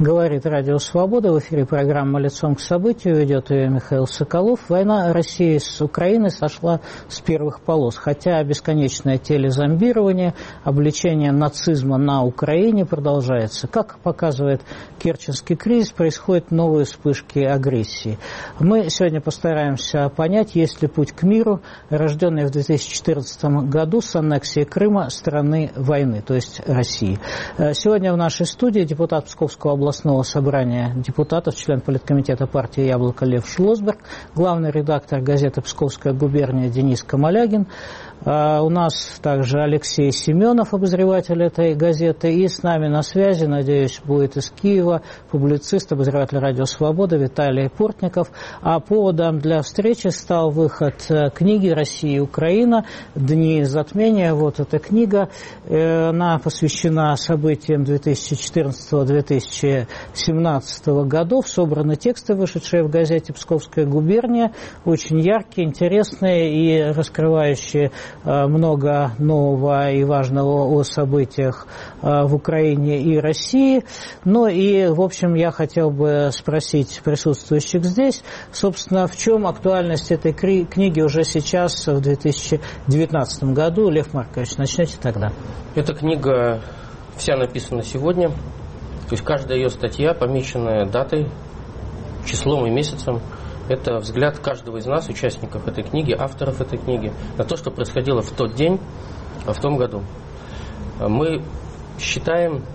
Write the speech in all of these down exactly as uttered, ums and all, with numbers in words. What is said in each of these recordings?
Говорит Радио Свобода. В эфире программа «Лицом к событию». Ведет ее Михаил Соколов. Война России с Украиной сошла с первых полос. Хотя бесконечное телезомбирование, обличение нацизма на Украине продолжается. Как показывает Керченский кризис, происходят новые вспышки агрессии. Мы сегодня постараемся понять, есть ли путь к миру, рожденный в две тысячи четырнадцатом году с аннексией Крыма страны войны, то есть России. Сегодня в нашей студии депутат Псковского областного собрания депутатов, член политкомитета партии «Яблоко» Лев Шлосберг, главный редактор газеты «Псковская губерния» Денис Камалягин. У нас также Алексей Семенов, обозреватель этой газеты, и с нами на связи, надеюсь, будет из Киева публицист, обозреватель «Радио Свобода» Виталий Портников. А поводом для встречи стал выход книги «Россия и Украина. Дни затмения». Вот эта книга, она посвящена событиям две тысячи четырнадцатого — две тысячи семнадцатого годов. Собраны тексты, вышедшие в газете «Псковская губерния», очень яркие, интересные и раскрывающие много нового и важного о событиях в Украине и России. Ну и, в общем, я хотел бы спросить присутствующих здесь, собственно, в чем актуальность этой книги уже сейчас, в две тысячи девятнадцатом году. Лев Маркович, начнете тогда. Эта книга вся написана сегодня. То есть каждая ее статья, помеченная датой, числом и месяцем, это взгляд каждого из нас, участников этой книги, авторов этой книги, на то, что происходило в тот день, в том году. Мы считаем,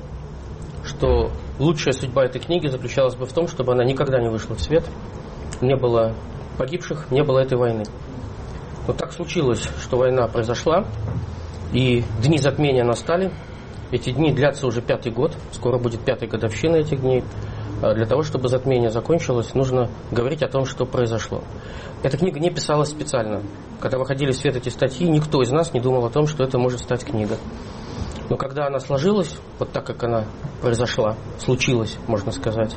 что лучшая судьба этой книги заключалась бы в том, чтобы она никогда не вышла в свет, не было погибших, не было этой войны. Но так случилось, что война произошла, и дни затмения настали. Эти дни длятся уже пятый год, скоро будет пятая годовщина этих дней. Для того, чтобы затмение закончилось, нужно говорить о том, что произошло. Эта книга не писалась специально. Когда выходили в свет эти статьи, никто из нас не думал о том, что это может стать книга. Но когда она сложилась, вот так, как она произошла, случилась, можно сказать,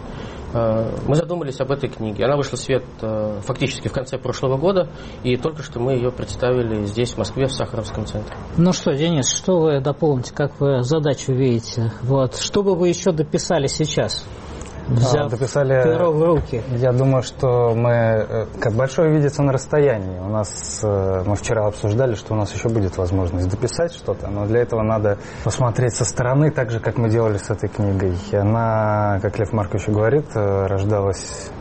мы задумались об этой книге. Она вышла в свет фактически в конце прошлого года, и только что мы ее представили здесь, в Москве, в Сахаровском центре. Ну что, Денис, что вы дополните, как вы задачу видите? Вот. Что бы вы еще дописали сейчас? А, дописали, перо в руки. Я думаю, что мы, как большое видится на расстоянии. У нас, мы вчера обсуждали, что у нас еще будет возможность дописать что-то, но для этого надо посмотреть со стороны, так же, как мы делали с этой книгой. Она, как Лев Маркович говорит, рождалась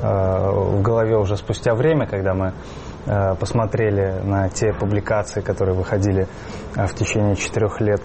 в голове уже спустя время, когда мы посмотрели на те публикации, которые выходили в течение четырех лет.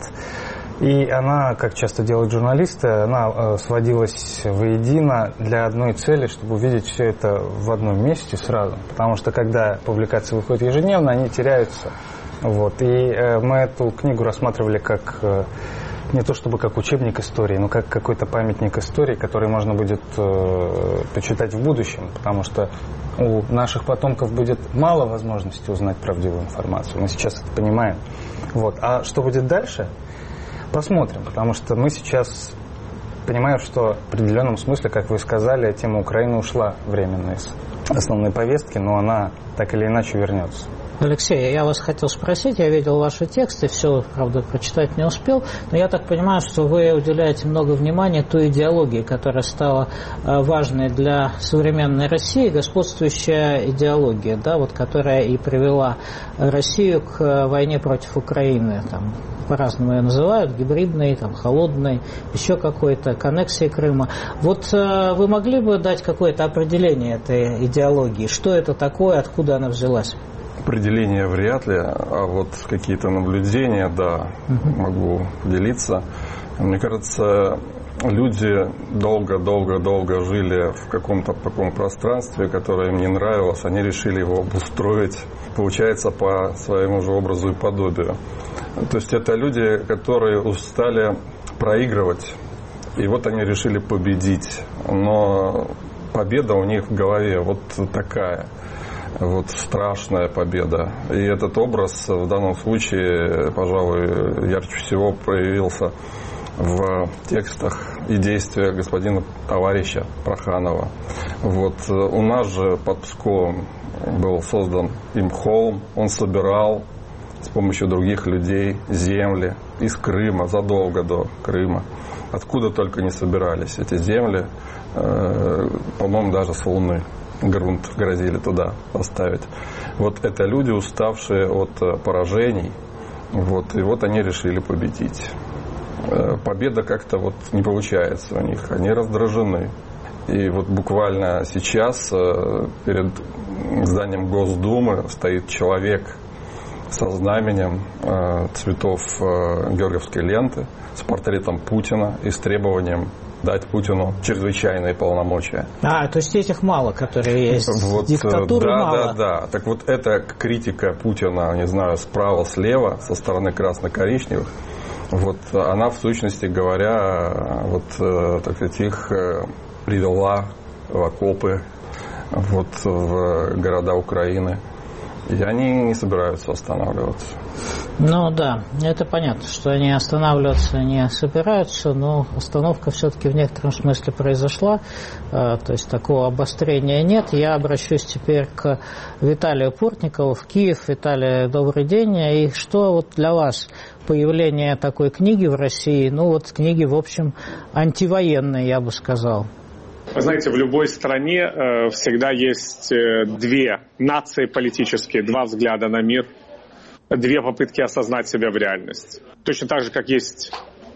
И она, как часто делают журналисты, она сводилась воедино для одной цели, чтобы увидеть все это в одном месте сразу. Потому что когда публикации выходят ежедневно, они теряются. Вот. И мы эту книгу рассматривали как не то чтобы как учебник истории, но как какой-то памятник истории, который можно будет почитать в будущем. Потому что у наших потомков будет мало возможностей узнать правдивую информацию. Мы сейчас это понимаем. Вот. А что будет дальше? Посмотрим, потому что мы сейчас понимаем, что в определенном смысле, как вы сказали, тема Украины ушла временно из основной повестки, но она так или иначе вернется. Алексей, я вас хотел спросить, я видел ваши тексты, все, правда, прочитать не успел, но я так понимаю, что вы уделяете много внимания той идеологии, которая стала важной для современной России, господствующая идеология, да, вот, которая и привела Россию к войне против Украины, там, по-разному ее называют, гибридной, там, холодной, еще какой-то, к аннексии Крыма. Вот э, вы могли бы дать какое-то определение этой идеологии? Что это такое, откуда она взялась? Определение вряд ли, а вот какие-то наблюдения, да, uh-huh. могу делиться. Мне кажется, люди долго-долго-долго жили в каком-то таком пространстве, которое им не нравилось, они решили его обустроить, получается, по своему же образу и подобию. То есть это люди, которые устали проигрывать, и вот они решили победить. Но победа у них в голове вот такая. Вот страшная победа. И этот образ в данном случае, пожалуй, ярче всего проявился в текстах и действиях господина товарища Проханова. Вот у нас же под Псковом был создан им холм, он собирал с помощью других людей земли из Крыма, задолго до Крыма. Откуда только не собирались эти земли, э, по-моему, даже с Луны грунт грозили туда поставить. Вот это люди, уставшие от поражений, вот, и вот они решили победить. Э, победа как-то вот не получается у них, они раздражены. И вот буквально сейчас э, перед зданием Госдумы стоит человек со знаменем э, цветов э, георгиевской ленты с портретом Путина и с требованием дать Путину чрезвычайные полномочия. А, то есть этих мало, которые есть. Вот, диктатуры да, мало. Да, да, да. Так вот, эта критика Путина, не знаю, справа-слева, со стороны красно-коричневых, вот она, в сущности говоря, вот так сказать, их привела в окопы, вот, в города Украины. И они не собираются останавливаться. Ну да, это понятно, что они останавливаться не собираются, но остановка все-таки в некотором смысле произошла, то есть такого обострения нет. Я обращусь теперь к Виталию Портникову в Киев. Виталий, добрый день. И что вот для вас появление такой книги в России, ну вот книги, в общем, антивоенной, я бы сказал? Вы знаете, в любой стране э, всегда есть э, две нации политические, два взгляда на мир, две попытки осознать себя в реальность. Точно так же, как есть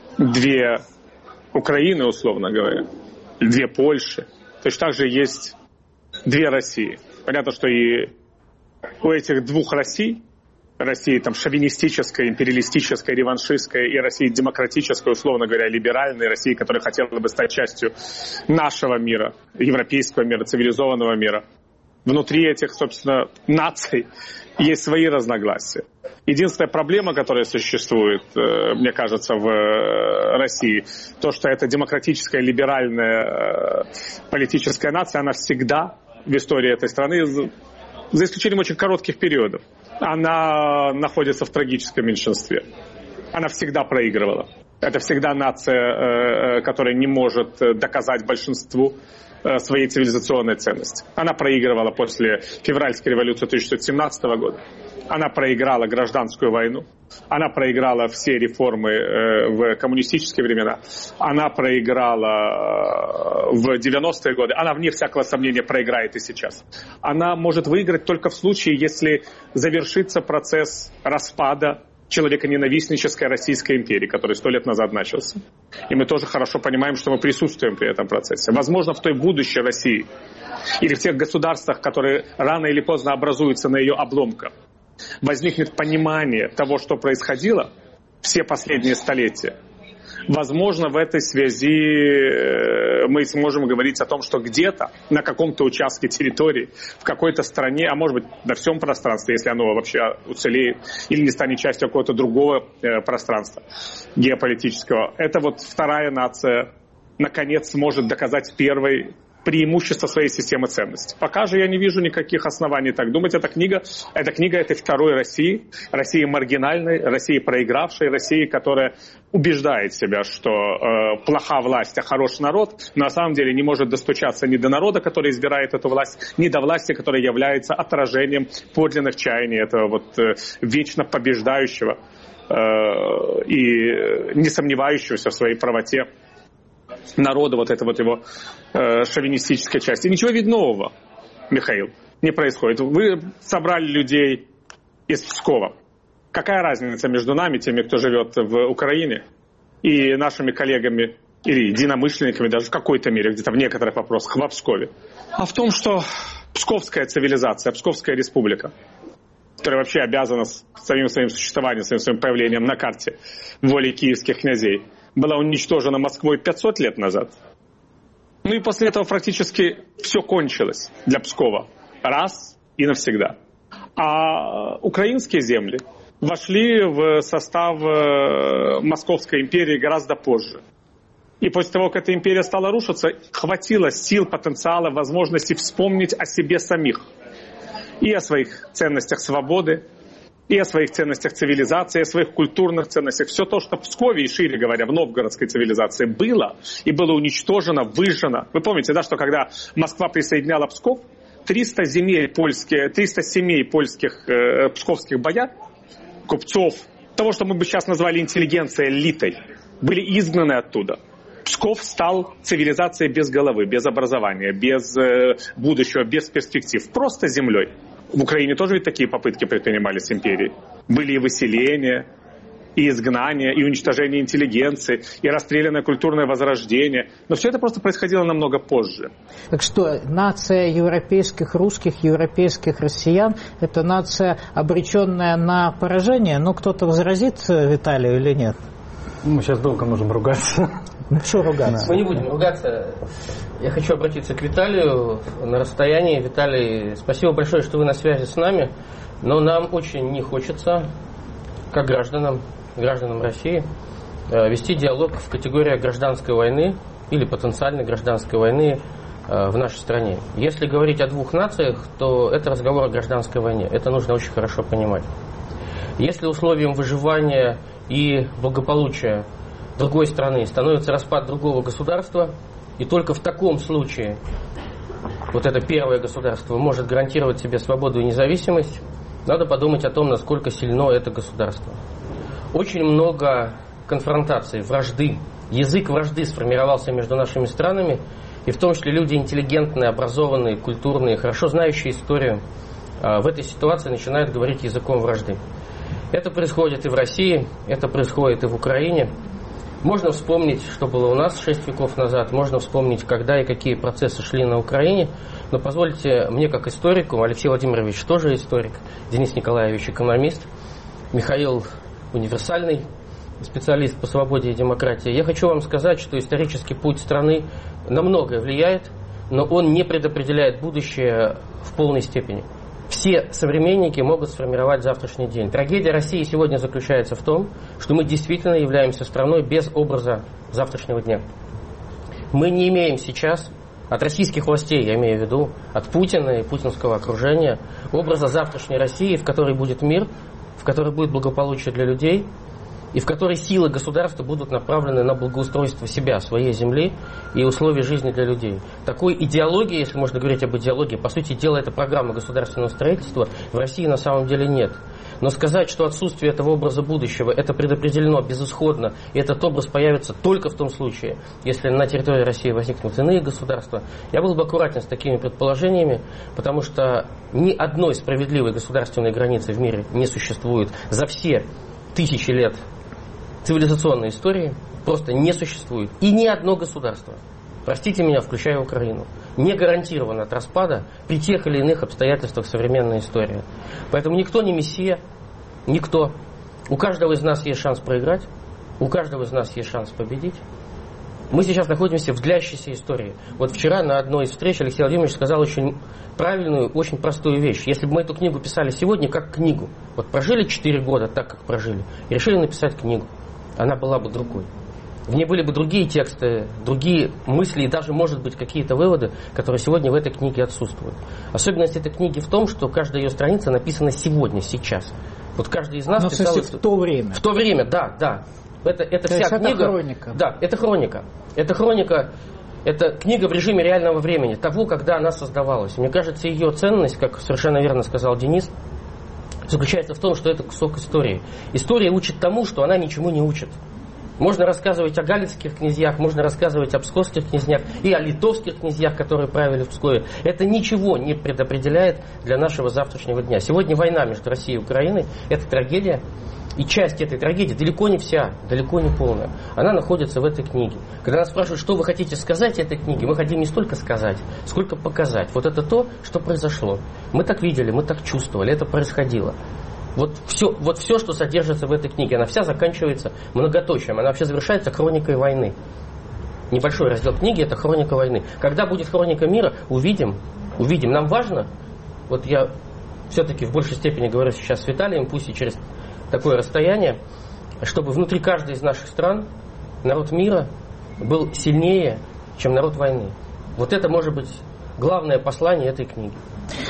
две Украины, условно говоря, две Польши, точно так же есть две России. Понятно, что и у этих двух Россий, России там шовинистической, империалистической, реваншистской и России демократической, условно говоря, либеральной, России, которая хотела бы стать частью нашего мира, европейского мира, цивилизованного мира. Внутри этих, собственно, наций есть свои разногласия. Единственная проблема, которая существует, мне кажется, в России, то, что эта демократическая, либеральная политическая нация, она всегда в истории этой страны, за исключением очень коротких периодов, она находится в трагическом меньшинстве. Она всегда проигрывала. Это всегда нация, которая не может доказать большинству своей цивилизационной ценности. Она проигрывала после февральской революции тысяча девятьсот семнадцатого года. Она проиграла гражданскую войну. Она проиграла все реформы в коммунистические времена. Она проиграла в девяностые годы. Она, вне всякого сомнения, проиграет и сейчас. Она может выиграть только в случае, если завершится процесс распада человеконенавистнической Российской империи, который сто лет назад начался. И мы тоже хорошо понимаем, что мы присутствуем при этом процессе. Возможно, в той будущей России или в тех государствах, которые рано или поздно образуются на ее обломках, возникнет понимание того, что происходило все последние столетия. Возможно, в этой связи мы сможем говорить о том, что где-то на каком-то участке территории, в какой-то стране, а может быть на всем пространстве, если оно вообще уцелеет или не станет частью какого-то другого пространства геополитического, это вот вторая нация наконец сможет доказать первой преимущество своей системы ценностей. Пока же я не вижу никаких оснований так думать. Эта книга, эта книга этой второй России, России маргинальной, России проигравшей, России, которая убеждает себя, что э, плоха власть, а хорош народ, но на самом деле не может достучаться ни до народа, который избирает эту власть, ни до власти, которая является отражением подлинных чаяний этого вот э, вечно побеждающего э, и не сомневающегося в своей правоте народа, вот это вот его э, шовинистическая часть. И ничего ведь нового, Михаил, не происходит. Вы собрали людей из Пскова. Какая разница между нами, теми, кто живет в Украине, и нашими коллегами или единомышленниками, даже в какой-то мере, где-то в некоторых вопросах, в Пскове? А в том, что псковская цивилизация, Псковская республика, которая вообще обязана самим своим существованием, самим своим появлением на карте волей киевских князей, была уничтожена Москвой пятьсот лет назад. Ну и после этого практически все кончилось для Пскова. Раз и навсегда. А украинские земли вошли в состав Московской империи гораздо позже. И после того, как эта империя стала рушиться, хватило сил, потенциала, возможности вспомнить о себе самих. И о своих ценностях свободы, и о своих ценностях цивилизации, о своих культурных ценностях. Все то, что в Пскове и, шире говоря, в новгородской цивилизации было, и было уничтожено, выжжено. Вы помните, да, что когда Москва присоединяла Псков, триста земель польские, триста семей польских э, псковских бояр купцов, того, что мы бы сейчас назвали интеллигенцией, элитой, были изгнаны оттуда. Псков стал цивилизацией без головы, без образования, без э, будущего, без перспектив, просто землей. В Украине тоже ведь такие попытки предпринимались империей. Были и выселения, и изгнание, и уничтожение интеллигенции, и расстрелянное культурное возрождение. Но все это просто происходило намного позже. Так что нация европейских русских, европейских россиян – это нация, обреченная на поражение? Ну, кто-то возразит Виталию или нет? Мы сейчас долго можем ругаться. Ну, что ругаться? Мы не будем ругаться. Я хочу обратиться к Виталию на расстоянии. Виталий, спасибо большое, что вы на связи с нами, но нам очень не хочется, как гражданам, гражданам России, вести диалог в категориях гражданской войны или потенциальной гражданской войны в нашей стране. Если говорить о двух нациях, то это разговор о гражданской войне. Это нужно очень хорошо понимать. Если условием выживания и благополучия другой страны становится распад другого государства, и только в таком случае вот это первое государство может гарантировать себе свободу и независимость, надо подумать о том, насколько сильно это государство. Очень много конфронтаций, вражды, язык вражды сформировался между нашими странами, и в том числе люди интеллигентные, образованные, культурные, хорошо знающие историю, в этой ситуации начинают говорить языком вражды. Это происходит и в России, это происходит и в Украине. Можно вспомнить, что было у нас шесть веков назад, можно вспомнить, когда и какие процессы шли на Украине. Но позвольте мне, как историку, Алексей Владимирович тоже историк, Денис Николаевич экономист, Михаил универсальный специалист по свободе и демократии. Я хочу вам сказать, что исторический путь страны на многое влияет, но он не предопределяет будущее в полной степени. Все современники могут сформировать завтрашний день. Трагедия России сегодня заключается в том, что мы действительно являемся страной без образа завтрашнего дня. Мы не имеем сейчас от российских властей, я имею в виду, от Путина и путинского окружения, образа завтрашней России, в которой будет мир, в которой будет благополучие для людей, и в которой силы государства будут направлены на благоустройство себя, своей земли и условий жизни для людей. Такой идеологии, если можно говорить об идеологии, по сути дела, это программа государственного строительства, в России на самом деле нет. Но сказать, что отсутствие этого образа будущего, это предопределено безысходно, и этот образ появится только в том случае, если на территории России возникнут иные государства, я был бы аккуратен с такими предположениями, потому что ни одной справедливой государственной границы в мире не существует за все тысячи лет цивилизационной истории, просто не существует. И ни одно государство, простите меня, включая Украину, не гарантировано от распада при тех или иных обстоятельствах современной истории. Поэтому никто не мессия, никто. У каждого из нас есть шанс проиграть, у каждого из нас есть шанс победить. Мы сейчас находимся в длящейся истории. Вот вчера на одной из встреч Алексей Владимирович сказал очень правильную, очень простую вещь. Если бы мы эту книгу писали сегодня как книгу, вот прожили четыре года так, как прожили, и решили написать книгу, она была бы другой. В ней были бы другие тексты, другие мысли и даже, может быть, какие-то выводы, которые сегодня в этой книге отсутствуют. Особенность этой книги в том, что каждая ее страница написана сегодня, сейчас. Вот каждый из нас Но, писал... в то время. В то время, да, да. Это, это вся это книга... хроника. Да, это хроника. Это хроника, это книга в режиме реального времени, того, когда она создавалась. Мне кажется, ее ценность, как совершенно верно сказал Денис, заключается в том, что это кусок истории. История учит тому, что она ничему не учит. Можно рассказывать о галицких князьях, можно рассказывать о псковских князьях и о литовских князьях, которые правили в Пскове. Это ничего не предопределяет для нашего завтрашнего дня. Сегодня война между Россией и Украиной – это трагедия. И часть этой трагедии, далеко не вся, далеко не полная, она находится в этой книге. Когда нас спрашивают, что вы хотите сказать этой книге, мы хотим не столько сказать, сколько показать. Вот это то, что произошло. Мы так видели, мы так чувствовали, это происходило. Вот все, вот все, что содержится в этой книге, она вся заканчивается многоточием, она вообще завершается хроникой войны. Небольшой раздел книги – это хроника войны. Когда будет хроника мира, увидим, увидим. Нам важно, вот я все-таки в большей степени говорю сейчас с Виталием, пусть и через такое расстояние, чтобы внутри каждой из наших стран народ мира был сильнее, чем народ войны. Вот это может быть главное послание этой книги.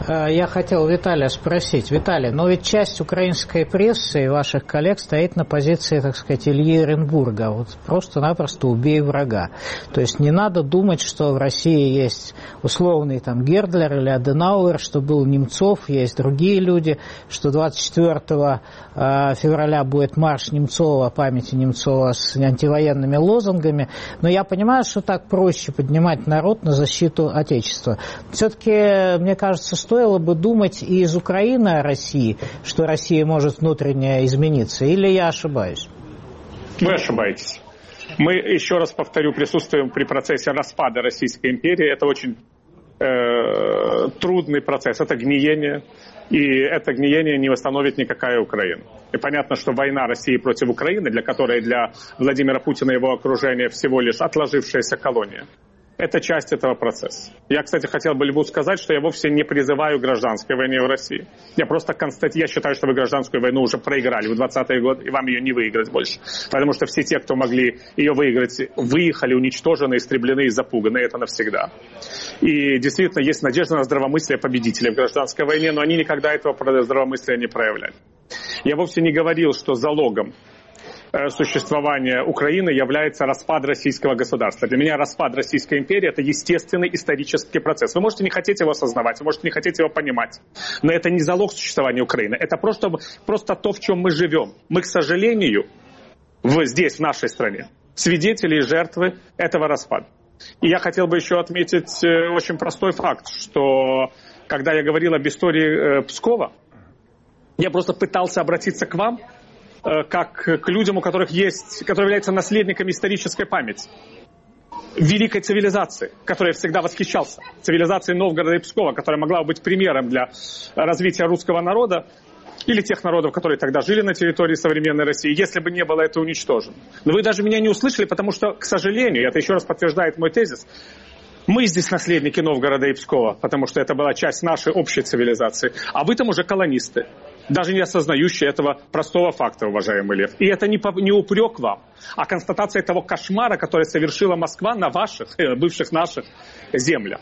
Я хотел Виталия спросить. Виталий, но ведь часть украинской прессы и ваших коллег стоит на позиции, так сказать, Ильи Эренбурга. Вот просто-напросто убей врага. То есть не надо думать, что в России есть условный там Гердлер или Аденауэр, что был Немцов, есть другие люди, что двадцать четвёртого февраля будет марш Немцова, памяти Немцова с антивоенными лозунгами. Но я понимаю, что так проще поднимать народ на защиту Отечества. Все-таки, мне кажется, стоило бы думать и из Украины о России, что Россия может внутренне измениться, или я ошибаюсь? Вы ошибаетесь. Мы, еще раз повторю, присутствуем при процессе распада Российской империи. Это очень э, трудный процесс, это гниение, и это гниение не восстановит никакая Украина. И понятно, что война России против Украины, для которой для Владимира Путина и его окружения всего лишь отложившаяся колония, это часть этого процесса. Я, кстати, хотел бы Льву сказать, что я вовсе не призываю к гражданской войне в России. Я просто констатирую, я считаю, что вы гражданскую войну уже проиграли в двадцатые годы, и вам ее не выиграть больше. Потому что все те, кто могли ее выиграть, выехали, уничтожены, истреблены и запуганы. Это навсегда. И действительно, есть надежда на здравомыслие победителей в гражданской войне, но они никогда этого здравомыслия не проявляли. Я вовсе не говорил, что залогом существования Украины является распад российского государства. Для меня распад Российской империи – это естественный исторический процесс. Вы можете не хотеть его осознавать, вы можете не хотеть его понимать, но это не залог существования Украины. Это просто, просто то, в чем мы живем. Мы, к сожалению, в, здесь, в нашей стране, свидетели и жертвы этого распада. И я хотел бы еще отметить очень простой факт, что когда я говорил об истории Пскова, я просто пытался обратиться к вам, как к людям, у которых есть, которые являются наследниками исторической памяти. Великой цивилизации, которой я всегда восхищался. Цивилизации Новгорода и Пскова, которая могла быть примером для развития русского народа или тех народов, которые тогда жили на территории современной России, если бы не было это уничтожено. Но вы даже меня не услышали, потому что, к сожалению, это еще раз подтверждает мой тезис, мы здесь наследники Новгорода и Пскова, потому что это была часть нашей общей цивилизации. А вы там уже колонисты, даже не осознающие этого простого факта, уважаемый Лев. И это не, не упрек вам, а констатация того кошмара, который совершила Москва на ваших, э, бывших наших землях.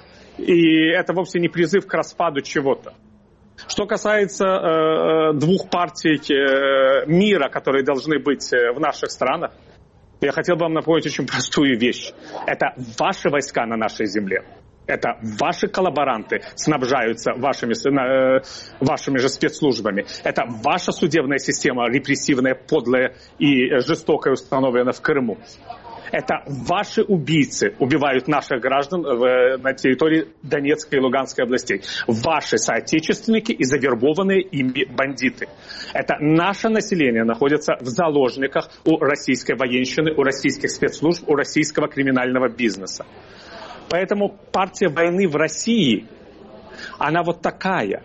И это вовсе не призыв к распаду чего-то. Что касается э, двух партий э, мира, которые должны быть в наших странах, я хотел бы вам напомнить очень простую вещь. Это ваши войска на нашей земле. Это ваши коллаборанты снабжаются вашими, э, вашими же спецслужбами. Это ваша судебная система репрессивная, подлая и жестокая установлена в Крыму. Это ваши убийцы убивают наших граждан в, на территории Донецкой и Луганской областей. Ваши соотечественники и завербованные ими бандиты. Это наше население находится в заложниках у российской военщины, у российских спецслужб, у российского криминального бизнеса. Поэтому партия войны в России, она вот такая.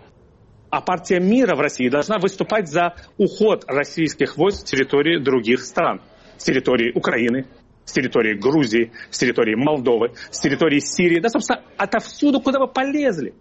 А партия мира в России должна выступать за уход российских войск с территории других стран. С территории Украины, с территории Грузии, с территории Молдовы, с территории Сирии. Да, собственно, отовсюду, куда вы полезли.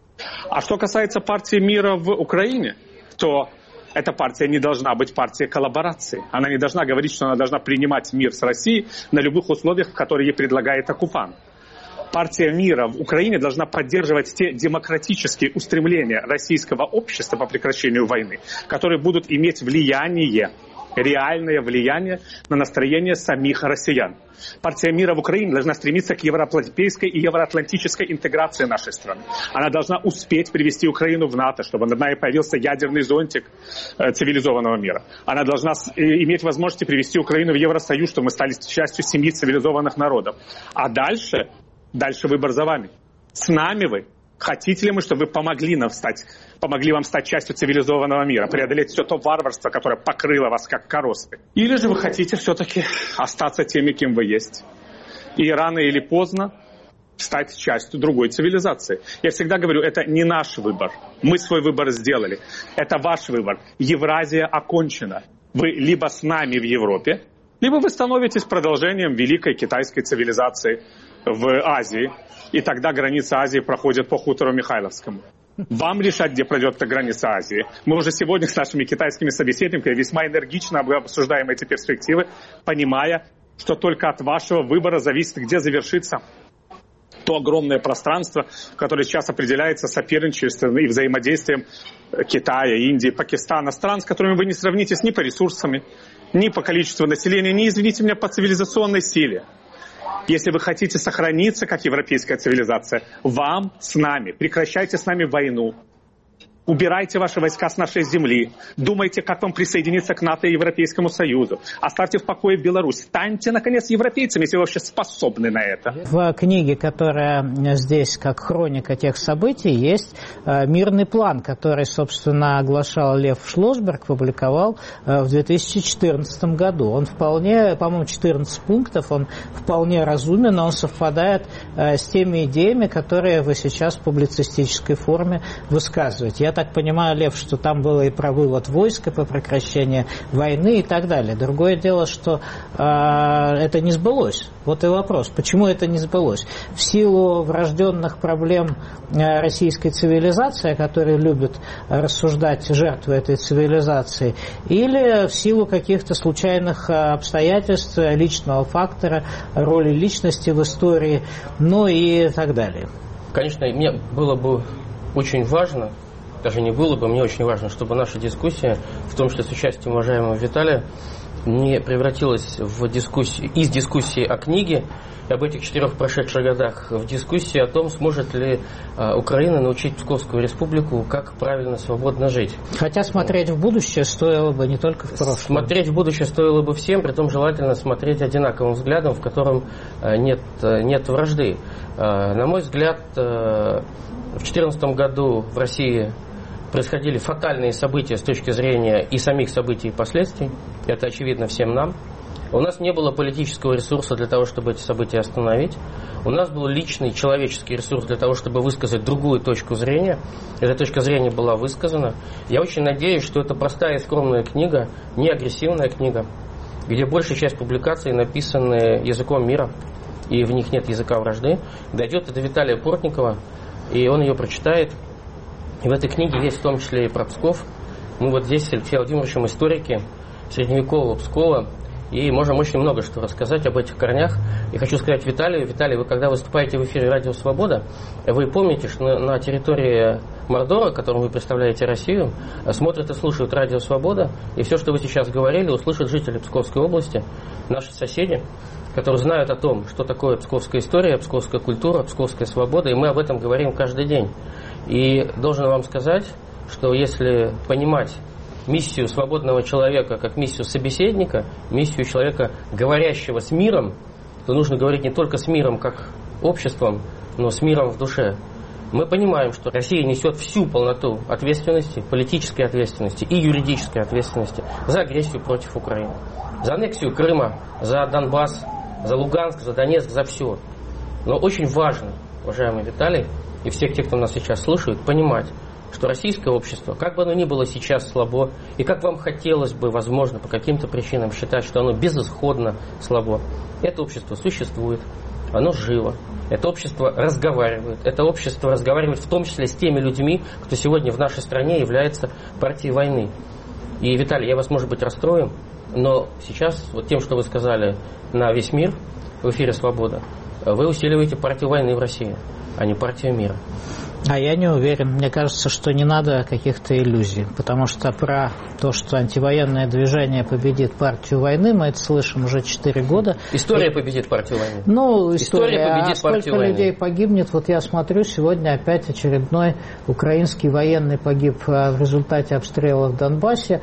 А что касается партии мира в Украине, то эта партия не должна быть партией коллаборации. Она не должна говорить, что она должна принимать мир с Россией на любых условиях, которые ей предлагает оккупант. Партия мира в Украине должна поддерживать те демократические устремления российского общества по прекращению войны, которые будут иметь влияние, реальное влияние на настроение самих россиян. Партия мира в Украине должна стремиться к европейской и евроатлантической интеграции нашей страны. Она должна успеть привести Украину в НАТО, чтобы над нами появился ядерный зонтик э, цивилизованного мира. Она должна э, иметь возможность привести Украину в Евросоюз, чтобы мы стали частью семьи цивилизованных народов. А дальше... Дальше выбор за вами. С нами вы. Хотите ли мы, чтобы вы помогли нам стать, помогли вам стать частью цивилизованного мира, преодолеть все то варварство, которое покрыло вас как коросты? Или же вы хотите все-таки остаться теми, кем вы есть, и рано или поздно стать частью другой цивилизации? Я всегда говорю, это не наш выбор. Мы свой выбор сделали. Это ваш выбор. Евразия окончена. Вы либо с нами в Европе, либо вы становитесь продолжением великой китайской цивилизации в Азии, и тогда граница Азии проходит по хутору Михайловскому. Вам решать, где пройдет эта граница Азии. Мы уже сегодня с нашими китайскими собеседниками весьма энергично обсуждаем эти перспективы, понимая, что только от вашего выбора зависит, где завершится то огромное пространство, которое сейчас определяется соперничеством и взаимодействием Китая, Индии, Пакистана, стран, с которыми вы не сравнитесь ни по ресурсам, ни по количеству населения, ни, извините меня, по цивилизационной силе. Если вы хотите сохраниться как европейская цивилизация, вам с нами, прекращайте с нами войну. Убирайте ваши войска с нашей земли. Думайте, как вам присоединиться к НАТО и Европейскому Союзу. Оставьте в покое Беларусь. Станьте, наконец, европейцами, если вы вообще способны на это. В книге, которая здесь как хроника тех событий, есть мирный план, который, собственно, оглашал Лев Шлосберг, публиковал в две тысячи четырнадцатом году. Он вполне, по-моему, четырнадцать пунктов, он вполне разумен, он совпадает с теми идеями, которые вы сейчас в публицистической форме высказываете. Я так понимаю, Лев, что там было и про вывод войска, по прекращению войны и так далее. Другое дело, что э, это не сбылось. Вот и вопрос, почему это не сбылось? В силу врожденных проблем э, российской цивилизации, о которой любят рассуждать жертвы этой цивилизации, или в силу каких-то случайных обстоятельств, личного фактора, роли личности в истории, ну и так далее? Конечно, мне было бы очень важно, даже не было бы, мне очень важно, чтобы наша дискуссия, в том числе с участием уважаемого Виталия, не превратилась в дискуссию, из дискуссии о книге и об этих четырех прошедших годах в дискуссии о том, сможет ли а, Украина научить Псковскую республику, как правильно, свободно жить. Хотя смотреть в будущее стоило бы не только в прошлое. Смотреть в будущее стоило бы всем, притом желательно смотреть одинаковым взглядом, в котором а, нет, нет вражды. А, на мой взгляд, а, в две тысячи четырнадцатом году в России происходили фатальные события с точки зрения и самих событий и последствий. Это очевидно всем нам. У нас не было политического ресурса для того, чтобы эти события остановить. У нас был личный человеческий ресурс для того, чтобы высказать другую точку зрения. Эта точка зрения была высказана. Я очень надеюсь, что это простая и скромная книга, не агрессивная книга, где большая часть публикаций написаны языком мира, и в них нет языка вражды, дойдет до Виталия Портникова, и он ее прочитает. И в этой книге есть в том числе и про Псков. Мы вот здесь с Алексеем Владимировичем историки средневекового Пскова, и можем очень много что рассказать об этих корнях. И хочу сказать Виталию, Виталий, вы когда выступаете в эфире «Радио Свобода», вы помните, что на, на территории Мордора, которым вы представляете Россию, смотрят и слушают «Радио Свобода», и все, что вы сейчас говорили, услышат жители Псковской области, наши соседи, которые знают о том, что такое псковская история, псковская культура, псковская свобода, и мы об этом говорим каждый день. И должен вам сказать, что если понимать миссию свободного человека как миссию собеседника, миссию человека, говорящего с миром, то нужно говорить не только с миром как обществом, но с миром в душе. Мы понимаем, что Россия несет всю полноту ответственности, политической ответственности и юридической ответственности за агрессию против Украины, за аннексию Крыма, за Донбасс, за Луганск, за Донецк, за все. Но очень важно, уважаемый Виталий, и всех тех, кто нас сейчас слушает, понимать, что российское общество, как бы оно ни было сейчас слабо, и как вам хотелось бы, возможно, по каким-то причинам считать, что оно безысходно слабо, это общество существует, оно живо, это общество разговаривает, это общество разговаривает в том числе с теми людьми, кто сегодня в нашей стране является партией войны. И, Виталий, я вас, может быть, расстрою, но сейчас, вот тем, что вы сказали на весь мир в эфире «Свобода», вы усиливаете партию войны в России, а не партию мира. А я не уверен. Мне кажется, что не надо каких-то иллюзий. Потому что про то, что антивоенное движение победит партию войны, мы это слышим уже четыре года. История и... победит партию войны. Ну, история, история победит а сколько партию людей войны погибнет? Вот я смотрю, сегодня опять очередной украинский военный погиб в результате обстрела в Донбассе.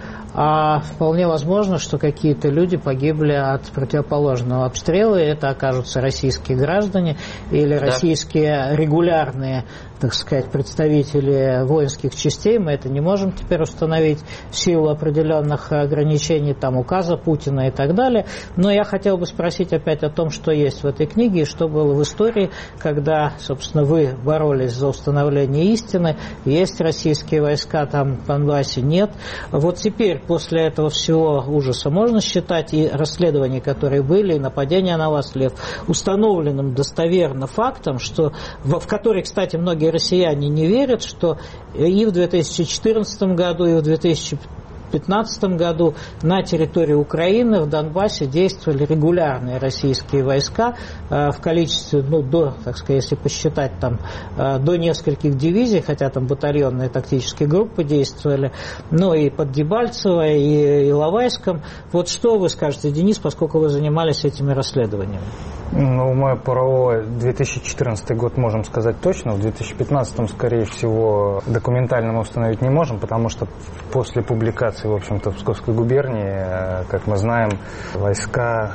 А вполне возможно, что какие-то люди погибли от противоположного обстрела, и это окажутся российские граждане или да. российские регулярные, так сказать, представители воинских частей. Мы это не можем теперь установить в силу определенных ограничений, там, указа Путина и так далее. Но я хотел бы спросить опять о том, что есть в этой книге и что было в истории, когда, собственно, вы боролись за установление истины. Есть российские войска там в Донбассе? Нет. Вот теперь, после этого всего ужаса, можно считать и расследования, которые были, и нападения на вас, Лев, установленным достоверно фактом, что, в, в который, кстати, многие россияне не верят, что и в две тысячи четырнадцатом году, и в две тысячи две тысячи пятнадцатом году на территории Украины в Донбассе действовали регулярные российские войска в количестве, ну, до, так сказать, если посчитать, там, до нескольких дивизий, хотя там батальонные тактические группы действовали, ну, и под Дебальцево, и Иловайском. Вот что вы скажете, Денис, поскольку вы занимались этими расследованиями? Ну, мы про две тысячи четырнадцатый год можем сказать точно. В две тысячи пятнадцатом, скорее всего, документально мы установить не можем, потому что после публикации, в общем-то, в Псковской губернии, как мы знаем, войска,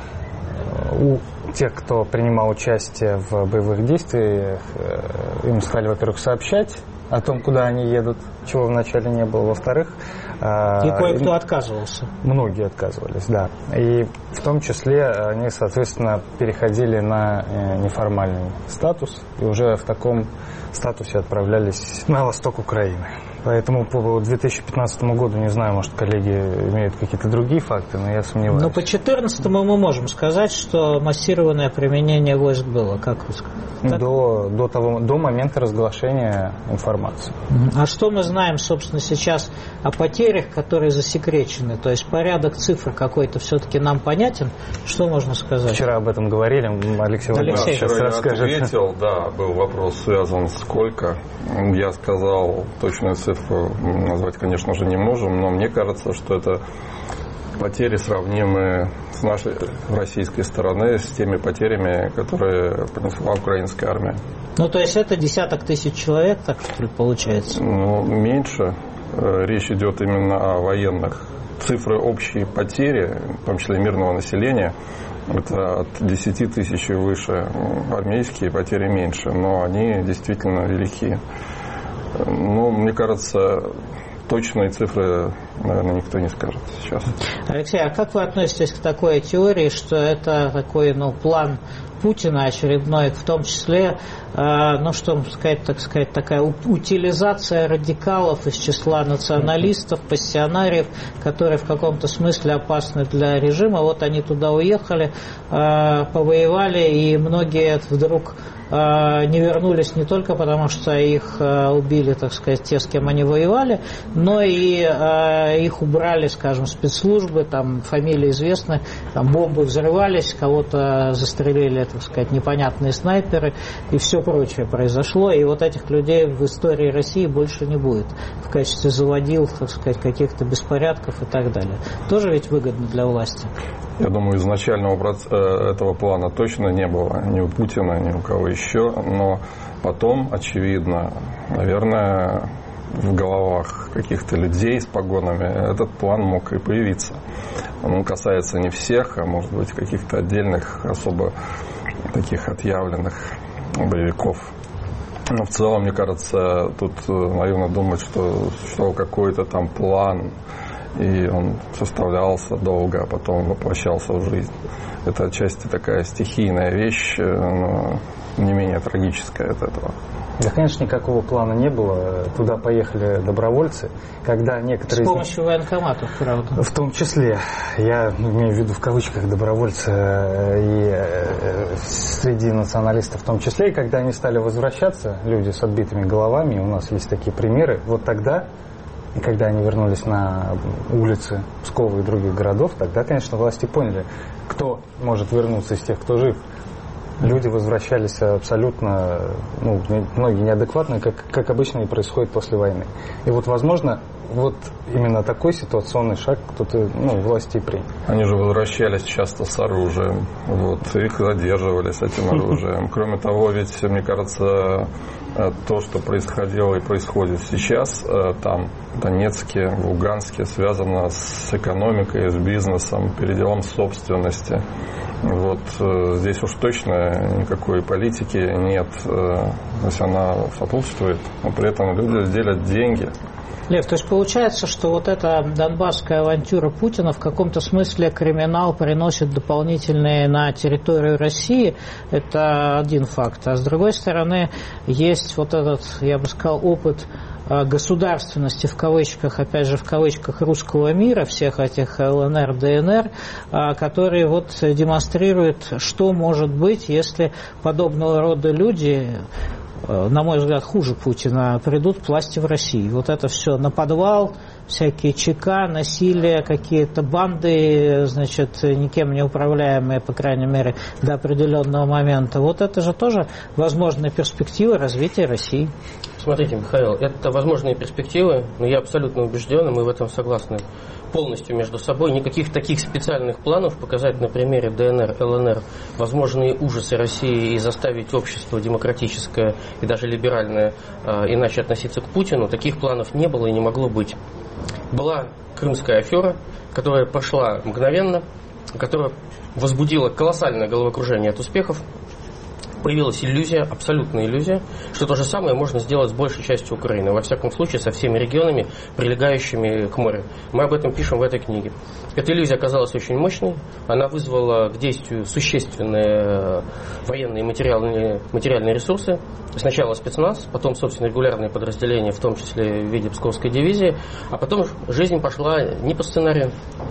у тех, кто принимал участие в боевых действиях, им стали, во-первых, сообщать о том, куда они едут, чего вначале не было. Во-вторых... И кое-кто отказывался. Многие отказывались, да. И в том числе они, соответственно, переходили на неформальный статус и уже в таком статусе отправлялись на восток Украины. Поэтому по две тысячи пятнадцатому году, не знаю, может, коллеги имеют какие-то другие факты, но я сомневаюсь. Но по две тысячи четырнадцатому мы можем сказать, что массированное применение войск было, как вы сказали? До, до, того, до момента разглашения информации. А что мы знаем, собственно, сейчас о потерях, которые засекречены? То есть порядок цифр какой-то все-таки нам понятен? Что можно сказать? Вчера об этом говорили, Алексей Владимирович да, сейчас вчера расскажет. Я ответил, да, был вопрос связан сколько. Я сказал точную цифру. Назвать, конечно же, не можем, но мне кажется, что это потери, сравнимые с нашей российской стороны, с теми потерями, которые понесла украинская армия. Ну, то есть это десяток тысяч человек, так что ли, получается? Ну, меньше. Речь идет именно о военных. Цифры общей потери, в том числе мирного населения, это от десяти тысяч и выше. Армейские потери меньше, но они действительно велики. Ну, мне кажется, точные цифры, наверное, никто не скажет сейчас. Алексей, а как вы относитесь к такой теории, что это такой, ну, план Путина очередной, в том числе, э, ну, что сказать, так сказать, такая утилизация радикалов из числа националистов, пассионариев, которые в каком-то смысле опасны для режима. Вот они туда уехали, э, повоевали, и многие вдруг не вернулись не только потому, что их убили, так сказать, те, с кем они воевали, но и их убрали, скажем, спецслужбы, там фамилии известны, там бомбы взрывались, кого-то застрелили, так сказать, непонятные снайперы и все прочее произошло. И вот этих людей в истории России больше не будет в качестве заводил, так сказать, каких-то беспорядков и так далее. Тоже ведь выгодно для власти. Я думаю, изначального этого плана точно не было ни у Путина, ни у кого еще, но потом, очевидно, наверное, в головах каких-то людей с погонами этот план мог и появиться. Он касается не всех, а может быть каких-то отдельных, особо таких отъявленных боевиков. Но в целом, мне кажется, тут наивно думать, что существовал какой-то там план, и он составлялся долго, а потом воплощался в жизнь. Это отчасти такая стихийная вещь, но не менее трагическая от этого. Да, конечно, никакого плана не было. Туда поехали добровольцы. Когда некоторые... С помощью военкоматов, правда. В том числе, я имею в виду в кавычках добровольцы и среди националистов в том числе. И когда они стали возвращаться, люди с отбитыми головами, у нас есть такие примеры, вот тогда... И когда они вернулись на улицы Пскова и других городов, тогда, конечно, власти поняли, кто может вернуться из тех, кто жив. Люди возвращались абсолютно, ну, многие неадекватные, как, как обычно и происходит после войны. И вот, возможно, вот именно такой ситуационный шаг кто-то, ну, власти принял. Они же возвращались часто с оружием, вот, их задерживали с этим оружием. Кроме того, ведь, мне кажется, то, что происходило и происходит сейчас там, в Донецке, в Луганске, связано с экономикой, с бизнесом, переделом собственности. Вот здесь уж точно никакой политики нет, то есть она сопутствует, но при этом люди делят деньги. Лев, то есть получается, что вот эта донбасская авантюра Путина в каком-то смысле криминал приносит дополнительные на территорию России, это один факт. А с другой стороны, есть вот этот, я бы сказал, опыт государственности, в кавычках, опять же, в кавычках, русского мира, всех этих ЛНР, ДНР, которые вот демонстрируют, что может быть, если подобного рода люди, на мой взгляд, хуже Путина, придут к власти в России. Вот это все на подвал, всякие ЧК, насилие, какие-то банды, значит, никем не управляемые, по крайней мере, до определенного момента. Вот это же тоже возможные перспективы развития России. Смотрите, Михаил, это возможные перспективы, но я абсолютно убежден, и мы в этом согласны полностью между собой. Никаких таких специальных планов показать на примере ДНР, ЛНР возможные ужасы России и заставить общество демократическое и даже либеральное э, иначе относиться к Путину, таких планов не было и не могло быть. Была крымская афера, которая прошла мгновенно, которая возбудила колоссальное головокружение от успехов. Появилась иллюзия, абсолютная иллюзия, что то же самое можно сделать с большей частью Украины, во всяком случае со всеми регионами, прилегающими к морю. Мы об этом пишем в этой книге. Эта иллюзия оказалась очень мощной, она вызвала к действию существенные военные и материальные, материальные ресурсы. Сначала спецназ, потом, собственно, регулярные подразделения, в том числе в виде Псковской дивизии, а потом жизнь пошла не по сценарию.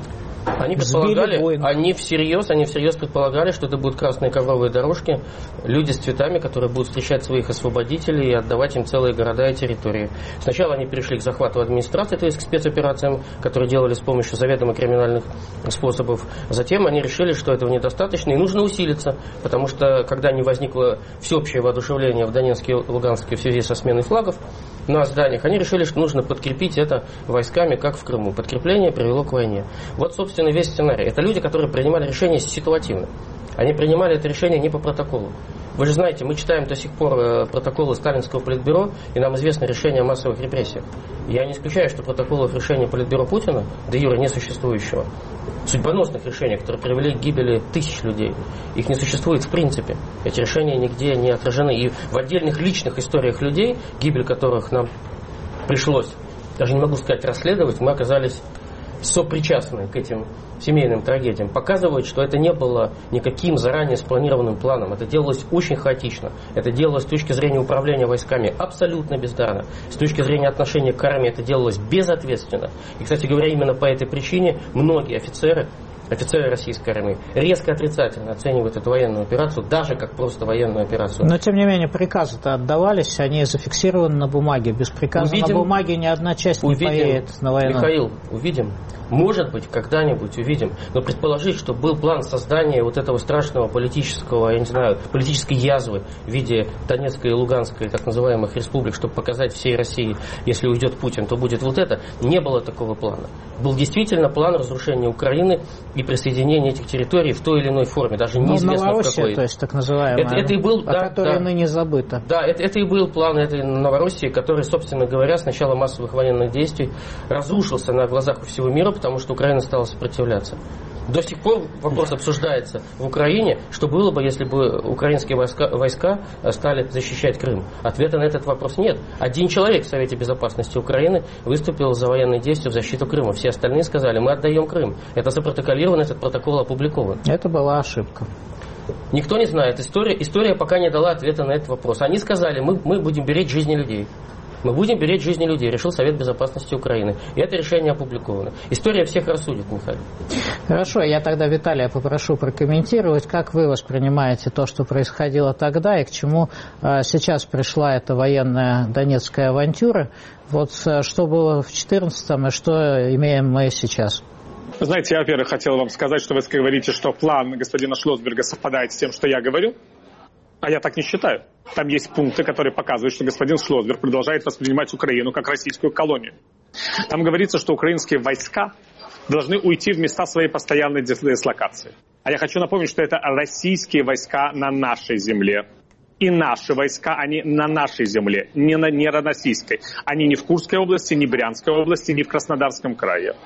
Они предполагали, они всерьез, они всерьез предполагали, что это будут красные ковровые дорожки, люди с цветами, которые будут встречать своих освободителей и отдавать им целые города и территории. Сначала они перешли к захвату администрации, то есть к спецоперациям, которые делали с помощью заведомо криминальных способов. Затем они решили, что этого недостаточно и нужно усилиться, потому что когда не возникло всеобщее воодушевление в Донецке и Луганске в связи со сменой флагов на зданиях, они решили, что нужно подкрепить это войсками, как в Крыму. Подкрепление привело к войне. Вот, собственно, весь сценарий. Это люди, которые принимали решения ситуативно. Они принимали это решение не по протоколу. Вы же знаете, мы читаем до сих пор протоколы Сталинского политбюро, и нам известно решение о массовых репрессиях. Я не исключаю, что протоколов решения политбюро Путина, де юре несуществующего, судьбоносных решений, которые привели к гибели тысяч людей, их не существует в принципе. Эти решения нигде не отражены. И в отдельных личных историях людей, гибель которых нам пришлось, даже не могу сказать расследовать, мы оказались сопричастны к этим семейным трагедиям, показывают, что это не было никаким заранее спланированным планом. Это делалось очень хаотично. Это делалось с точки зрения управления войсками абсолютно бездарно. С точки зрения отношения к армии это делалось безответственно. И, кстати говоря, именно по этой причине многие офицеры, офицеры российской армии резко отрицательно оценивают эту военную операцию, даже как просто военную операцию. Но, тем не менее, приказы-то отдавались, они зафиксированы на бумаге. Без приказа увидим, на бумаге ни одна часть не увидим, поедет на войну. Михаил, увидим. Может быть, когда-нибудь увидим. Но предположить, что был план создания вот этого страшного политического, я не знаю, политической язвы в виде Донецкой и Луганской так называемых республик, чтобы показать всей России, если уйдет Путин, то будет вот это. Не было такого плана. Был действительно план разрушения Украины и присоединения этих территорий в той или иной форме, даже неизвестно ну, в какой. То есть так называемая, это, это и был, о да, которой да, ныне забыто. Да, это, это и был план этой Новороссии, который, собственно говоря, с начала массовых военных действий разрушился на глазах у всего мира, потому что Украина стала сопротивляться. До сих пор вопрос обсуждается в Украине, что было бы, если бы украинские войска, войска стали защищать Крым. Ответа на этот вопрос нет. Один человек в Совете Безопасности Украины выступил за военные действия в защиту Крыма. Все остальные сказали, мы отдаем Крым. Это запротоколировано, этот протокол опубликован. Это была ошибка. Никто не знает. История, история пока не дала ответа на этот вопрос. Они сказали, мы, мы будем беречь жизни людей. Мы будем беречь жизни людей, решил Совет Безопасности Украины. И это решение опубликовано. История всех рассудит, Михаил. Хорошо, я тогда Виталия попрошу прокомментировать, как вы воспринимаете то, что происходило тогда, и к чему э, сейчас пришла эта военная донецкая авантюра. Вот э, что было в четырнадцатом и что имеем мы сейчас. Знаете, я, во-первых, хотел вам сказать, что вы говорите, что план господина Шлосберга совпадает с тем, что я говорю. А я так не считаю. Там есть пункты, которые показывают, что господин Шлосберг продолжает воспринимать Украину как российскую колонию. Там говорится, что украинские войска должны уйти в места своей постоянной дислокации. А я хочу напомнить, что это российские войска на нашей земле. И наши войска, они на нашей земле, не на, не на российской. Они не в Курской области, не в Брянской области, не в Краснодарском крае.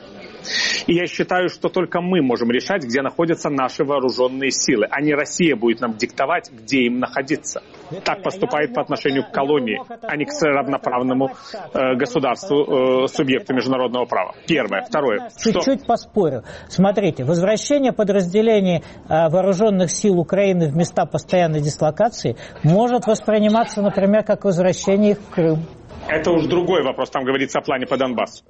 И я считаю, что только мы можем решать, где находятся наши вооруженные силы, а не Россия будет нам диктовать, где им находиться. Так поступает по отношению к колонии, а не к равноправному э, государству, э, субъекту международного права. Первое. Второе. Чуть-чуть что... поспорю. Смотрите, возвращение подразделений э, вооруженных сил Украины в места постоянной дислокации может восприниматься, например, как возвращение их в Крым. Это уж другой вопрос, там говорится о плане по Донбассу.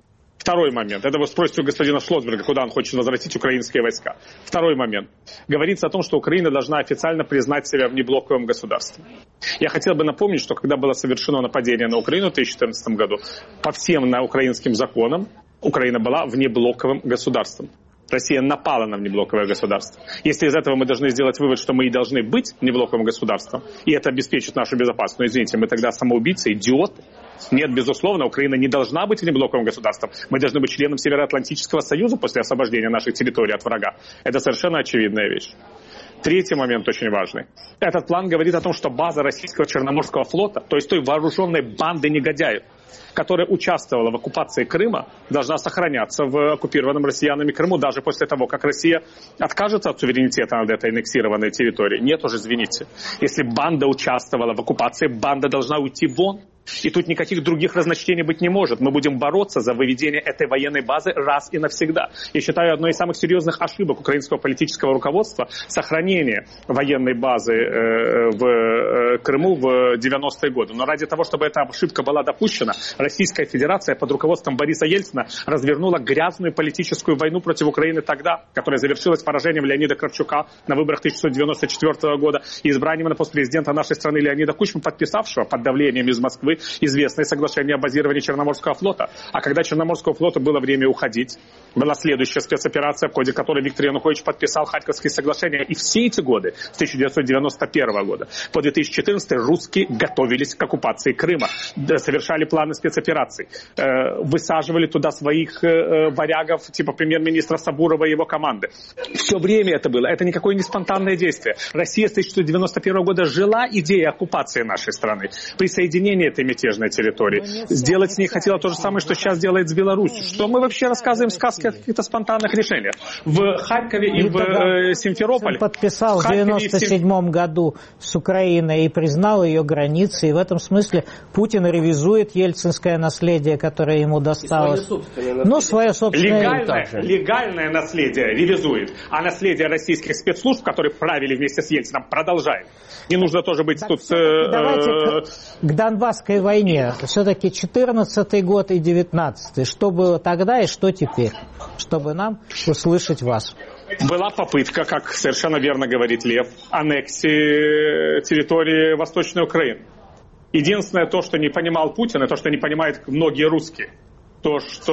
Второй момент. Это вы спросите у господина Шлосберга, куда он хочет возвратить украинские войска. Второй момент. Говорится о том, что Украина должна официально признать себя внеблоковым государством. Я хотел бы напомнить, что когда было совершено нападение на Украину в две тысячи четырнадцатом году, по всем на украинским законам Украина была внеблоковым государством. Россия напала на внеблоковое государство. Если из этого мы должны сделать вывод, что мы и должны быть внеблоковым государством, и это обеспечит нашу безопасность, но, извините, мы тогда самоубийцы, идиоты. Нет, безусловно, Украина не должна быть внеблоковым государством. Мы должны быть членом Североатлантического союза после освобождения наших территорий от врага. Это совершенно очевидная вещь. Третий момент очень важный. Этот план говорит о том, что база российского Черноморского флота, то есть той вооруженной банды негодяев, которая участвовала в оккупации Крыма, должна сохраняться в оккупированном россиянами Крыму даже после того, как Россия откажется от суверенитета над этой аннексированной территорией. Нет уже, извините. Если банда участвовала в оккупации, банда должна уйти вон. И тут никаких других разночтений быть не может. Мы будем бороться за выведение этой военной базы раз и навсегда. Я считаю, одной из самых серьезных ошибок украинского политического руководства сохранение военной базы э, в э, Крыму в девяностые годы. Но ради того, чтобы эта ошибка была допущена, Российская Федерация под руководством Бориса Ельцина развернула грязную политическую войну против Украины тогда, которая завершилась поражением Леонида Кравчука на выборах тысяча девятьсот девяносто четвёртого года и избранием на пост президента нашей страны Леонида Кучмы, подписавшего под давлением из Москвы известное соглашение о базировании Черноморского флота. А когда Черноморского флота было время уходить, была следующая спецоперация, в ходе которой Виктор Янукович подписал Харьковские соглашения. И все эти годы, с тысяча девятьсот девяносто первого года по две тысячи четырнадцатый, русские готовились к оккупации Крыма, совершали планы спецопераций, высаживали туда своих варягов, типа премьер-министра Сабурова и его команды. Все время это было. Это никакое не спонтанное действие. Россия с тысяча девятьсот девяносто первого года жила идеей оккупации нашей страны, присоединения этой мятежной территории. Сделать с ней хотела то же самое, что сейчас делает с Беларусью. Что мы вообще рассказываем сказки о каких-то спонтанных решениях? В Харькове и, и в э, Симферополе. Он подписал в девяносто седьмом году с Украиной и признал ее границы. И в этом смысле Путин ревизует ельцинское наследие, которое ему досталось. Ну, свое собственное. Легальное, легальное наследие ревизует. А наследие российских спецслужб, которые правили вместе с Ельцином, продолжает. Не нужно тоже быть так, тут... Э, давайте к, к Донбасской войне. Все-таки четырнадцатый год и девятнадцатый. Что было тогда и что теперь? Чтобы нам услышать вас. Была попытка, как совершенно верно говорит Лев, аннексии территории Восточной Украины. Единственное, то, что не понимал Путин, и то, что не понимают многие русские, то, что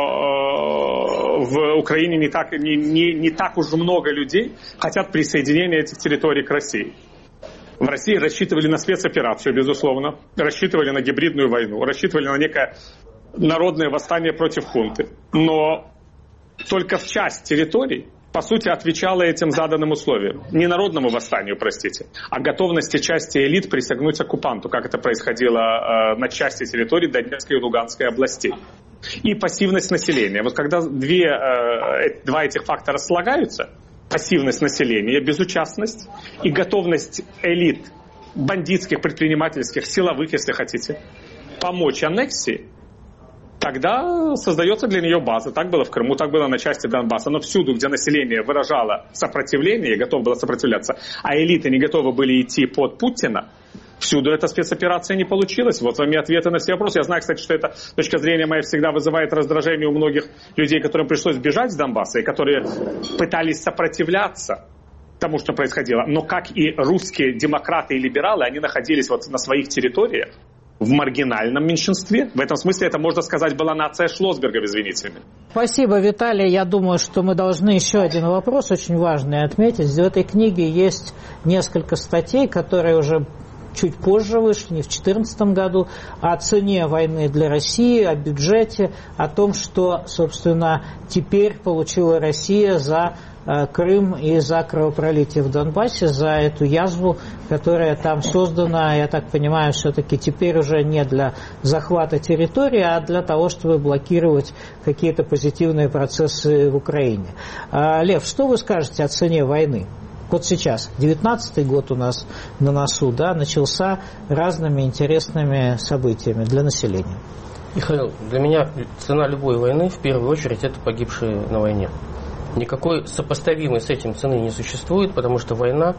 э, в Украине не так, не, не, не так уж много людей хотят присоединения этих территорий к России. В России рассчитывали на спецоперацию, безусловно, рассчитывали на гибридную войну, рассчитывали на некое народное восстание против хунты. Но только в часть территорий, по сути, отвечала этим заданным условиям. Не народному восстанию, простите, а готовности части элит присягнуть оккупанту, как это происходило э, на части территорий Донецкой и Луганской областей. И пассивность населения. Вот когда две, э, два этих фактора слагаются, пассивность населения, безучастность и готовность элит, бандитских, предпринимательских, силовых, если хотите, помочь аннексии, тогда создается для нее база. Так было в Крыму, так было на части Донбасса. Но всюду, где население выражало сопротивление, готово было сопротивляться, а элиты не готовы были идти под Путина, всюду эта спецоперация не получилась. Вот вам и ответы на все вопросы. Я знаю, кстати, что эта точка зрения моя всегда вызывает раздражение у многих людей, которым пришлось бежать с Донбасса и которые пытались сопротивляться тому, что происходило. Но как и русские демократы и либералы, они находились вот на своих территориях в маргинальном меньшинстве. В этом смысле это, можно сказать, была нация Шлосберга, извините меня. Спасибо, Виталий. Я думаю, что мы должны еще один вопрос очень важный отметить. В этой книге есть несколько статей, которые уже чуть позже вышли, не в две тысячи четырнадцатом году, о цене войны для России, о бюджете, о том, что, собственно, теперь получила Россия за э, Крым и за кровопролитие в Донбассе, за эту язву, которая там создана, я так понимаю, все-таки теперь уже не для захвата территории, а для того, чтобы блокировать какие-то позитивные процессы в Украине. Э, Лев, что вы скажете о цене войны? Вот сейчас, девятнадцатый год у нас на носу, да, начался разными интересными событиями для населения. Михаил, для меня цена любой войны, в первую очередь, это погибшие на войне. Никакой сопоставимой с этим цены не существует, потому что война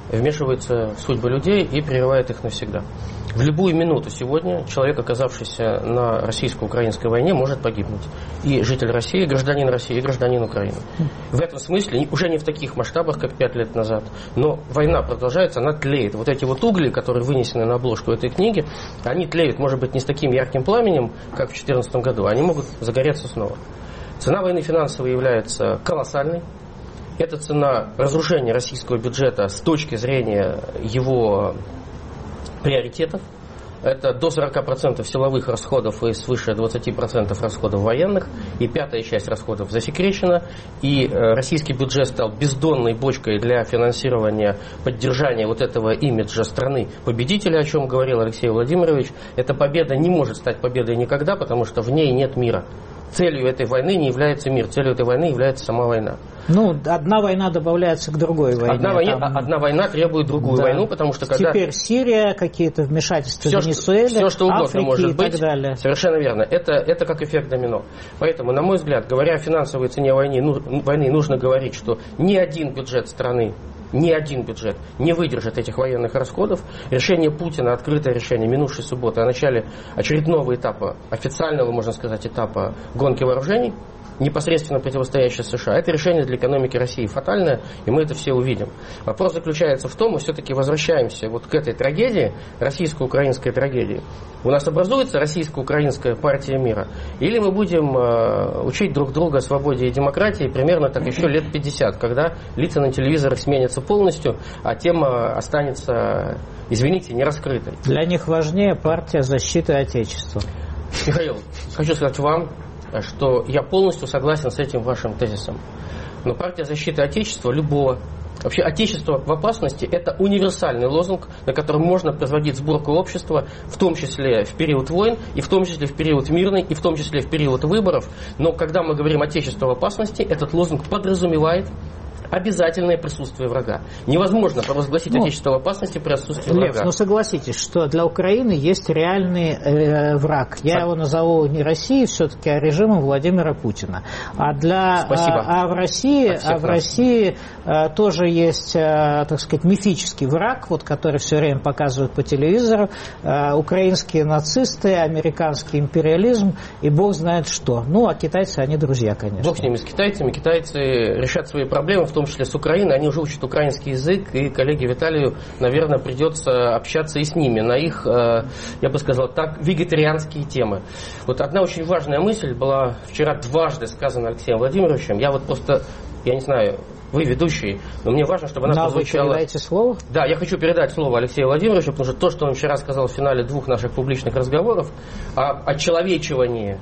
вмешивается в судьбы людей и прерывает их навсегда. В любую минуту сегодня человек, оказавшийся на российско-украинской войне, может погибнуть. И житель России, гражданин России, и гражданин Украины. В этом смысле, уже не в таких масштабах, как пять лет назад, но война продолжается, она тлеет. Вот эти вот угли, которые вынесены на обложку этой книги, они тлеют, может быть, не с таким ярким пламенем, как в две тысячи четырнадцатом году, они могут загореться снова. Цена войны финансовой является колоссальной. Это цена разрушения российского бюджета с точки зрения его приоритетов. Это до сорока процентов силовых расходов и свыше двадцати процентов расходов военных. И пятая часть расходов засекречена. И э, российский бюджет стал бездонной бочкой для финансирования, поддержания вот этого имиджа страны победителя, о чем говорил Алексей Владимирович. Эта победа не может стать победой никогда, потому что в ней нет мира. Целью этой войны не является мир, целью этой войны является сама война. Ну, одна война добавляется к другой войне. Одна, войне, там... одна война требует другую да. войну, потому что когда... Теперь Сирия, какие-то вмешательства в Венесуэле, все, что угодно Африки может и быть. Так далее. Совершенно верно. Это, это как эффект домино. Поэтому, на мой взгляд, говоря о финансовой цене войны, ну, войны, нужно говорить, что ни один бюджет страны, ни один бюджет не выдержит этих военных расходов. Решение Путина, открытое решение минувшей субботы о начале очередного этапа, официального, можно сказать, этапа гонки вооружений, непосредственно противостоящее США, это решение для экономики России фатальное, и мы это все увидим. Вопрос заключается в том, мы все-таки возвращаемся вот к этой трагедии, российско-украинской трагедии. У нас образуется российско-украинская партия мира, или мы будем э, учить друг друга о свободе и демократии примерно так еще лет пятьдесят, когда лица на телевизорах сменятся полностью, а тема останется, извините, не раскрытой. Для них важнее партия защиты Отечества. Михаил, хочу сказать вам, что я полностью согласен с этим вашим тезисом. Но партия защиты Отечества любого, вообще Отечество в опасности, это универсальный лозунг, на котором можно производить сборку общества, в том числе в период войн, и в том числе в период мирный, и в том числе в период выборов. Но когда мы говорим Отечество в опасности, этот лозунг подразумевает обязательное присутствие врага. Невозможно провозгласить ну, Отечество в опасности при отсутствии Лев, врага. Ну согласитесь, что для Украины есть реальный э, враг. Я Сам. его назову не Россией все-таки, а режимом Владимира Путина. А, для, Спасибо. а, а в России, а в России а, тоже есть, а, так сказать, мифический враг, вот, который все время показывают по телевизору. А, украинские нацисты, американский империализм и бог знает что. Ну, а китайцы, они друзья, конечно. Бог с ними, с китайцами. Китайцы решат свои проблемы, в том числе с Украиной. Они уже учат украинский язык, и коллеге Виталию, наверное, придется общаться и с ними на их, я бы сказал так, вегетарианские темы. Вот одна очень важная мысль была вчера дважды сказана Алексеем Владимировичем. Я вот просто, я не знаю, вы ведущий, но мне важно, чтобы она но прозвучала... Вы передаете слово? Да, я хочу передать слово Алексею Владимировичу, потому что то, что он вчера сказал в финале двух наших публичных разговоров о очеловечивании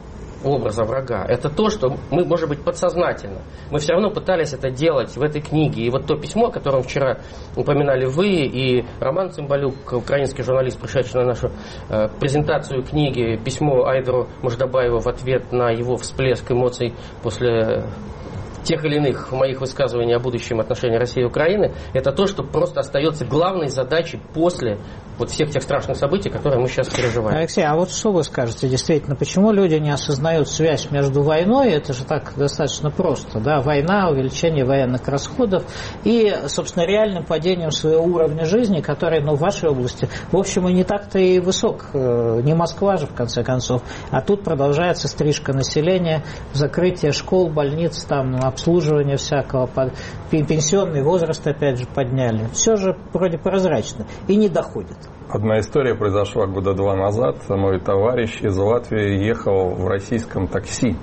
образа врага, это то, что мы, может быть, подсознательно. Мы все равно пытались это делать в этой книге. И вот то письмо, о котором вчера упоминали вы, и Роман Цымбалюк, украинский журналист, пришедший на нашу э, презентацию книги, письмо Айдару Мождабаеву в ответ на его всплеск эмоций после тех или иных моих высказываний о будущем отношении России и Украины, это то, что просто остается главной задачей после вот всех тех страшных событий, которые мы сейчас переживаем. Алексей, а вот что вы скажете, действительно, почему люди не осознают связь между войной, это же так достаточно просто, да, война, увеличение военных расходов и, собственно, реальным падением своего уровня жизни, который, ну, в вашей области, в общем, и не так-то и высок, не Москва же, в конце концов, а тут продолжается стрижка населения, закрытие школ, больниц, там, обслуживание всякого, пенсионный возраст, опять же, подняли. Все же вроде прозрачно и не доходит. Одна история произошла года два назад. Мой товарищ из Латвии ехал в российском такси.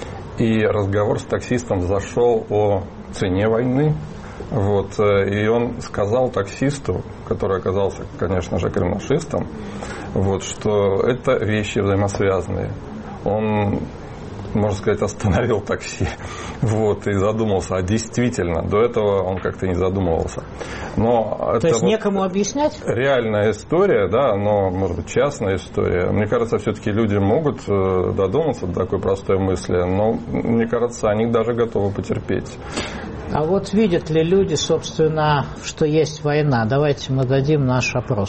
И разговор с таксистом зашел о цене войны. Вот, и он сказал таксисту, который оказался, конечно же, кремлашистом, вот, что это вещи взаимосвязанные. Он, можно сказать, остановил такси. Вот, и задумался, а действительно, до этого он как-то не задумывался. Но То это есть вот некому объяснять? реальная история, да, но, может быть, частная история. Мне кажется, все-таки люди могут додуматься до такой простой мысли, но, мне кажется, они даже готовы потерпеть. А вот видят ли люди, собственно, что есть война? Давайте мы дадим наш опрос.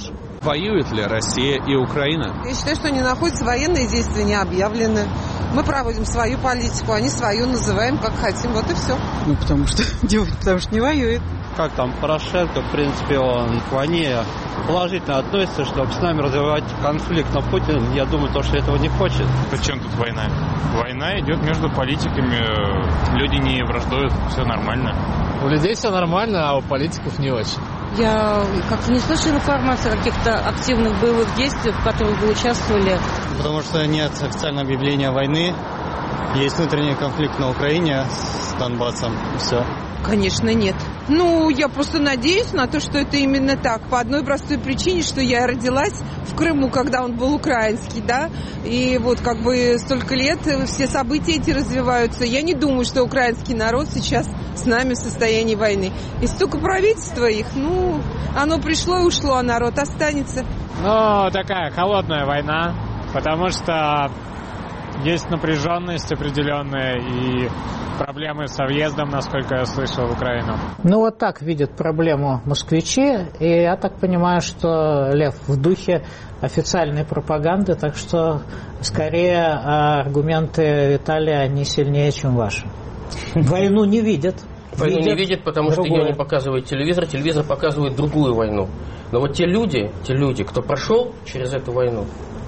Воюют ли Россия и Украина? Я считаю, что они находятся, военные действия не объявлены. Мы проводим свою политику, они свою, называем как хотим, вот и все. Ну, потому что делать, потому что не воюет. Как там Порошенко, в принципе, он к войне положительно относится, чтобы с нами развивать конфликт. Но Путин, я думаю, то, что этого не хочет. Зачем тут война? Война идет между политиками, люди не враждуют, все нормально. У людей все нормально, а у политиков не очень. Я как-то не слышала информации о каких-то активных боевых действиях, в которых вы участвовали. Потому что нет официального объявления войны. Есть внутренний конфликт на Украине с Донбассом. Все. Конечно, нет. Ну, я просто надеюсь на то, что это именно так. По одной простой причине, что я родилась в Крыму, когда он был украинский, да. И вот как бы столько лет все события эти развиваются. Я не думаю, что украинский народ сейчас с нами в состоянии войны. И столько правительства их, ну, оно пришло и ушло, а народ останется. Ну, такая холодная война, потому что есть напряженность определенная и проблемы со въездом, насколько я слышал, в Украину. Ну, вот так видят проблему москвичи, и я так понимаю, что, Лев, в духе официальной пропаганды, так что, скорее, аргументы Виталия, они сильнее, чем ваши. Войну не видят. Войну не видят, потому что ее не показывает телевизор, телевизор показывает другую войну. Но вот те люди, те люди, кто прошел через эту войну,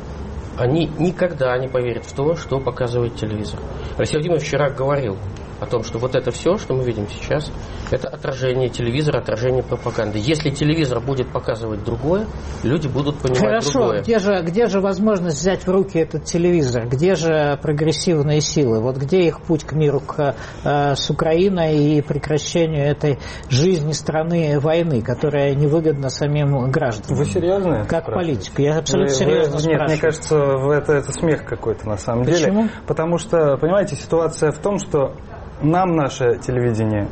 они никогда не поверят в то, что показывает телевизор. Алексей Владимирович вчера говорил о том, что вот это все, что мы видим сейчас, это отражение телевизора, отражение пропаганды. Если телевизор будет показывать другое, люди будут понимать Хорошо, другое. Где же, где же возможность взять в руки этот телевизор? Где же прогрессивные силы? Вот где их путь к миру к, э, с Украиной и прекращению этой жизни страны войны, которая невыгодна самим гражданам? Вы серьезно? Как политик. Я абсолютно вы, серьезно вы, спрашиваю. Нет, мне кажется, это, это смех какой-то на самом деле. Почему? Потому что, понимаете, ситуация в том, что нам наше телевидение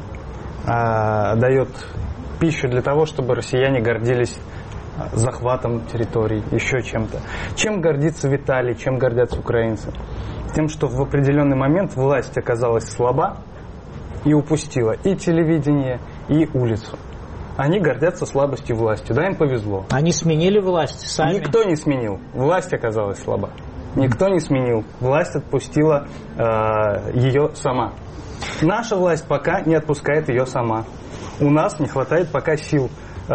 а, дает пищу для того, чтобы россияне гордились захватом территорий, еще чем-то. Чем гордится Виталий, чем гордятся украинцы? Тем, что в определенный момент власть оказалась слаба и упустила и телевидение, и улицу. Они гордятся слабостью власти. Да, им повезло. Они сменили власть сами. Никто не сменил. Власть оказалась слаба. Никто не сменил. Власть отпустила э, ее сама. Наша власть пока не отпускает ее сама. У нас не хватает пока сил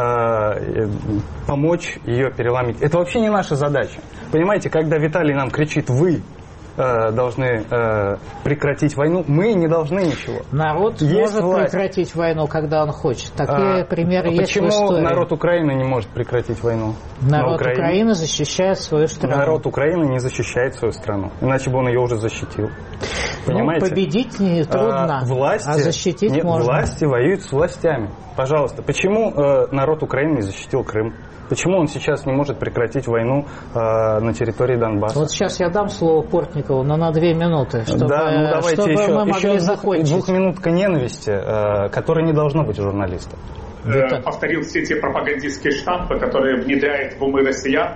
э, помочь ее переломить. Это вообще не наша задача. Понимаете, когда Виталий нам кричит: вы э, должны э, прекратить войну, мы не должны ничего. Народ есть может власть. прекратить войну, когда он хочет. Такие а, примеры а есть в истории. Почему народ Украины не может прекратить войну? Народ Украины защищает свою страну. Народ Украины не защищает свою страну. Иначе бы он ее уже защитил. Понимаете? Ну, победить не трудно, а, власти, а защитить нет, можно. Власти воюют с властями. Пожалуйста, почему э, народ Украины не защитил Крым? Почему он сейчас не может прекратить войну э, на территории Донбасса? Вот сейчас я дам слово Портникову, но на две минуты, чтобы, да, ну, давайте чтобы еще, мы могли еще закончить. Двухминутка ненависти, э, которой не должно быть у журналиста. Э, повторил все те пропагандистские штампы, которые внедряет в умы россиян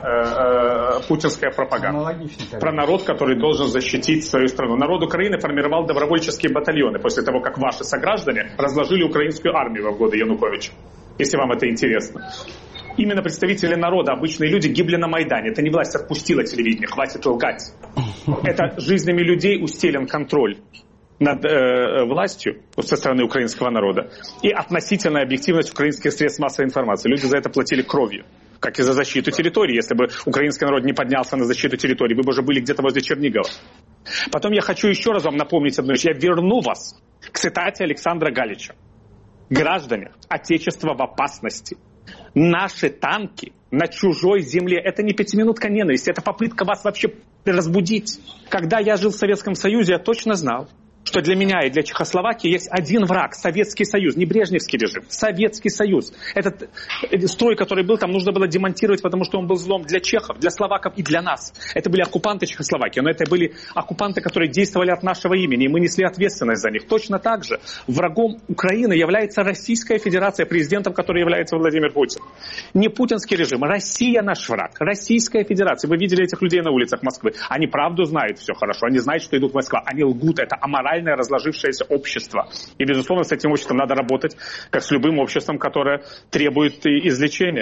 э, э, путинская пропаганда. Про народ, который должен защитить свою страну. Народ Украины формировал добровольческие батальоны после того, как ваши сограждане разложили украинскую армию в годы Януковича. Если вам это интересно. Именно представители народа, обычные люди, гибли на Майдане. Это не власть отпустила телевидение, хватит лгать. Это жизнями людей устелен контроль над э, властью со стороны украинского народа и относительная объективность украинских средств массовой информации. Люди за это платили кровью, как и за защиту территории. Если бы украинский народ не поднялся на защиту территории, вы бы уже были где-то возле Чернигова. Потом я хочу еще раз вам напомнить одну вещь. Я верну вас к цитате Александра Галича. Граждане, отечество в опасности. Наши танки на чужой земле. Это не пятиминутка ненависти, это попытка вас вообще разбудить. Когда я жил в Советском Союзе, я точно знал, что для меня и для Чехословакии есть один враг – Советский Союз, не Брежневский режим, Советский Союз. Этот строй, который был там, нужно было демонтировать, потому что он был злом для чехов, для словаков и для нас. Это были оккупанты Чехословакии, но это были оккупанты, которые действовали от нашего имени, и мы несли ответственность за них. Точно так же врагом Украины является Российская Федерация, президентом которой является Владимир Путин. Не путинский режим, Россия наш враг, Российская Федерация. Вы видели этих людей на улицах Москвы. Они правду знают все хорошо, они знают, что идут в Москву. Они лгут, это аморально. Разложившееся общество. И, безусловно, с этим обществом надо работать, как с любым обществом, которое требует излечения.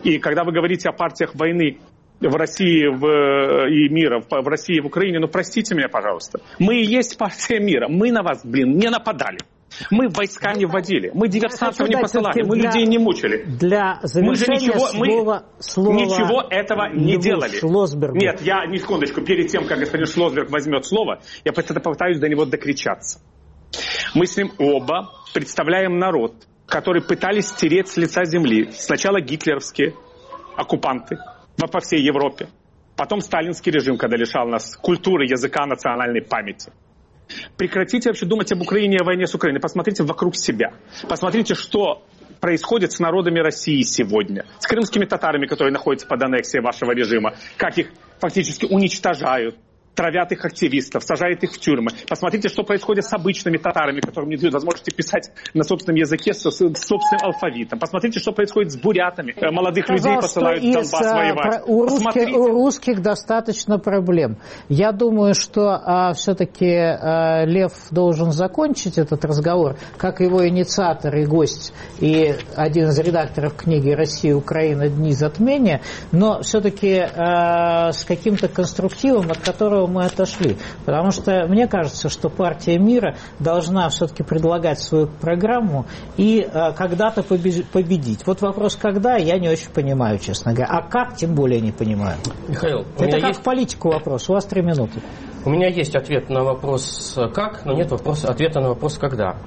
И когда вы говорите о партиях войны в России в, и мира, в, в России и в Украине, ну простите меня, пожалуйста. Мы и есть партия мира. Мы на вас, блин, не нападали. Мы войска не вводили, мы диверсантов не посылали, мы для, людей не мучили. Для завершения мы же ничего, слова, мы слова ничего этого не делали. Шлосбергу. Нет, я, не секундочку, перед тем, как господин Шлосберг возьмет слово, я попытаюсь до него докричаться. Мы с ним оба представляем народ, который пытались стереть с лица земли. Сначала гитлеровские оккупанты по всей Европе, потом сталинский режим, когда лишал нас культуры, языка, национальной памяти. Прекратите вообще думать об Украине и о войне с Украиной. Посмотрите вокруг себя. Посмотрите, что происходит с народами России сегодня. С крымскими татарами, которые находятся под аннексией вашего режима. Как их фактически уничтожают. Травят их активистов, сажают их в тюрьмы. Посмотрите, что происходит с обычными татарами, которым не дают возможности писать на собственном языке с, с собственным алфавитом. Посмотрите, что происходит с бурятами. Молодых Сказал, людей посылают в Донбасс из, воевать. У русских, у русских достаточно проблем. Я думаю, что а, все-таки а, Лев должен закончить этот разговор, как его инициатор и гость, и один из редакторов книги «Россия и Украина. Дни затмения», но все-таки а, с каким-то конструктивом, от которого мы отошли. Потому что мне кажется, что партия мира должна все-таки предлагать свою программу и э, когда-то победить. Вот вопрос «когда» я не очень понимаю, честно говоря. А как, тем более не понимаю. Михаил, это как есть... политику вопрос. У вас три минуты. У меня есть ответ на вопрос «как», но нет вопроса, ответа на вопрос «когда».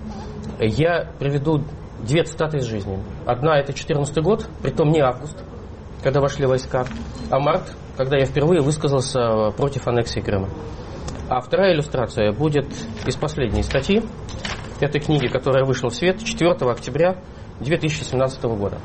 Я приведу две цитаты из жизни. Одна – это четырнадцатый год, притом не август, когда вошли войска, а март, когда я впервые высказался против аннексии Крыма. А вторая иллюстрация будет из последней статьи этой книги, которая вышла в свет четвёртого октября две тысячи семнадцатого года.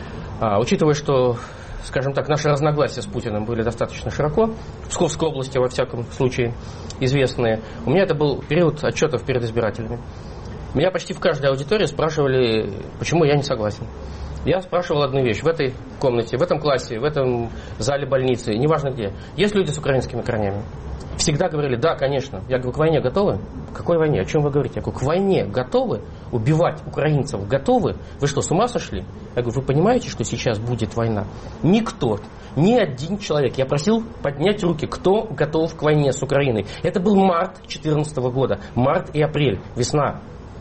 А, учитывая, что, скажем так, наши разногласия с Путиным были достаточно широко, в Псковской области, во всяком случае, известные, у меня это был период отчетов перед избирателями. Меня почти в каждой аудитории спрашивали, почему я не согласен. Я спрашивал одну вещь. В этой комнате, в этом классе, в этом зале больницы, неважно где, есть люди с украинскими корнями? Всегда говорили, да, конечно. Я говорю, к войне готовы? К какой войне? О чем вы говорите? Я говорю, к войне готовы? Убивать украинцев готовы? Вы что, с ума сошли? Я говорю, вы понимаете, что сейчас будет война? Никто, ни один человек. Я просил поднять руки, кто готов к войне с Украиной. Это был март две тысячи четырнадцатого года. Март и апрель. Весна.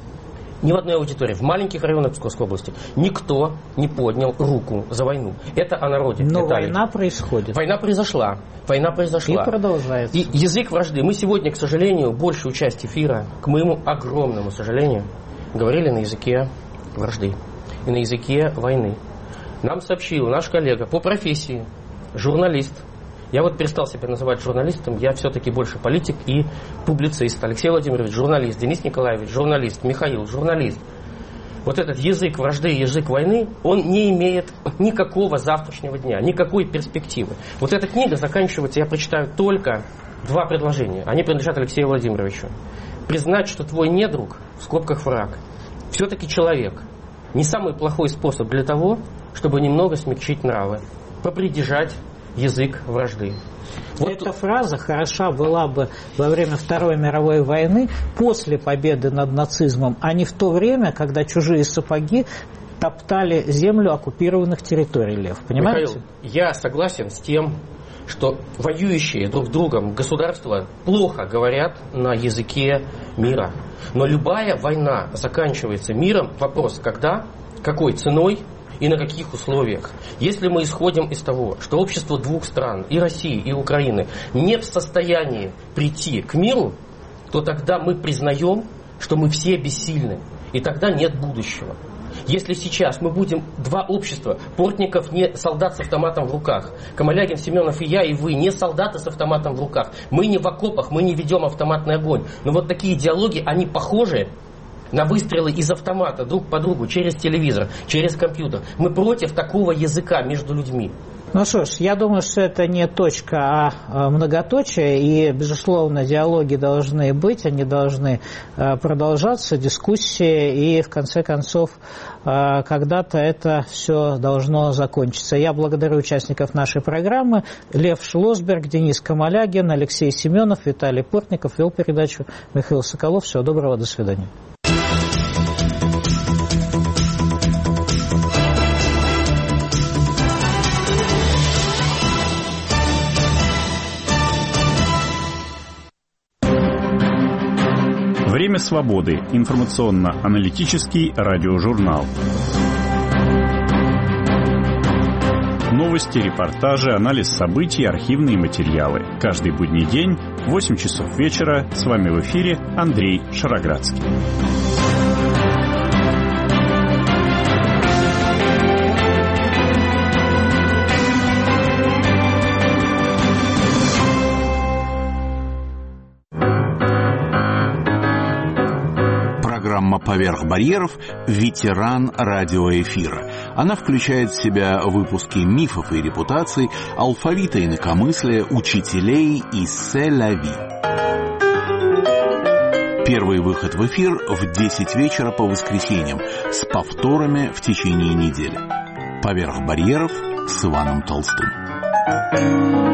Ни в одной аудитории, в маленьких районах Псковской области никто не поднял руку за войну. Это о народе. Но детали. Война происходит. Война произошла. Война произошла. И продолжается. И язык вражды. Мы сегодня, к сожалению, большую часть эфира, к моему огромному сожалению, говорили на языке вражды. И на языке войны. Нам сообщил наш коллега по профессии, журналист. Я вот перестал себя называть журналистом, я все-таки больше политик и публицист. Алексей Владимирович, журналист, Денис Николаевич, журналист, Михаил, журналист. Вот этот язык вражды, язык войны, он не имеет никакого завтрашнего дня, никакой перспективы. Вот эта книга заканчивается, я прочитаю только два предложения. Они принадлежат Алексею Владимировичу. Признать, что твой недруг, в скобках враг, все-таки человек. Не самый плохой способ для того, чтобы немного смягчить нравы. Попридержать язык вражды. Вот эта фраза хороша была бы во время Второй мировой войны, после победы над нацизмом, а не в то время, когда чужие сапоги топтали землю оккупированных территорий, Лев. Понимаете? Михаил, я согласен с тем, что воюющие друг с другом государства плохо говорят на языке мира. Но любая война заканчивается миром. Вопрос, когда, какой ценой и на каких условиях. Если мы исходим из того, что общество двух стран, и России, и Украины, не в состоянии прийти к миру, то тогда мы признаем, что мы все бессильны. И тогда нет будущего. Если сейчас мы будем два общества, Портников не солдат с автоматом в руках, Камалягин, Семенов и я, и вы не солдаты с автоматом в руках, мы не в окопах, мы не ведем автоматный огонь. Но вот такие диалоги, они похожи на выстрелы из автомата друг по другу, через телевизор, через компьютер. Мы против такого языка между людьми. Ну что ж, я думаю, что это не точка, а многоточие, и, безусловно, диалоги должны быть, они должны продолжаться, дискуссии, и, в конце концов, когда-то это все должно закончиться. Я благодарю участников нашей программы. Лев Шлосберг, Денис Камалягин, Алексей Семенов, Виталий Портников. Вел передачу Михаил Соколов. Всего доброго, до свидания. Время свободы. Информационно-аналитический радиожурнал. Новости, репортажи, анализ событий, архивные материалы. Каждый будний день, в восемь часов вечера. С вами в эфире Андрей Шароградский. Программа «Поверх барьеров» – ветеран радиоэфира. Она включает в себя выпуски мифов и репутаций, алфавита инакомыслия, учителей и селяви. Первый выход в эфир в десять вечера по воскресеньям с повторами в течение недели. «Поверх барьеров» с Иваном Толстым.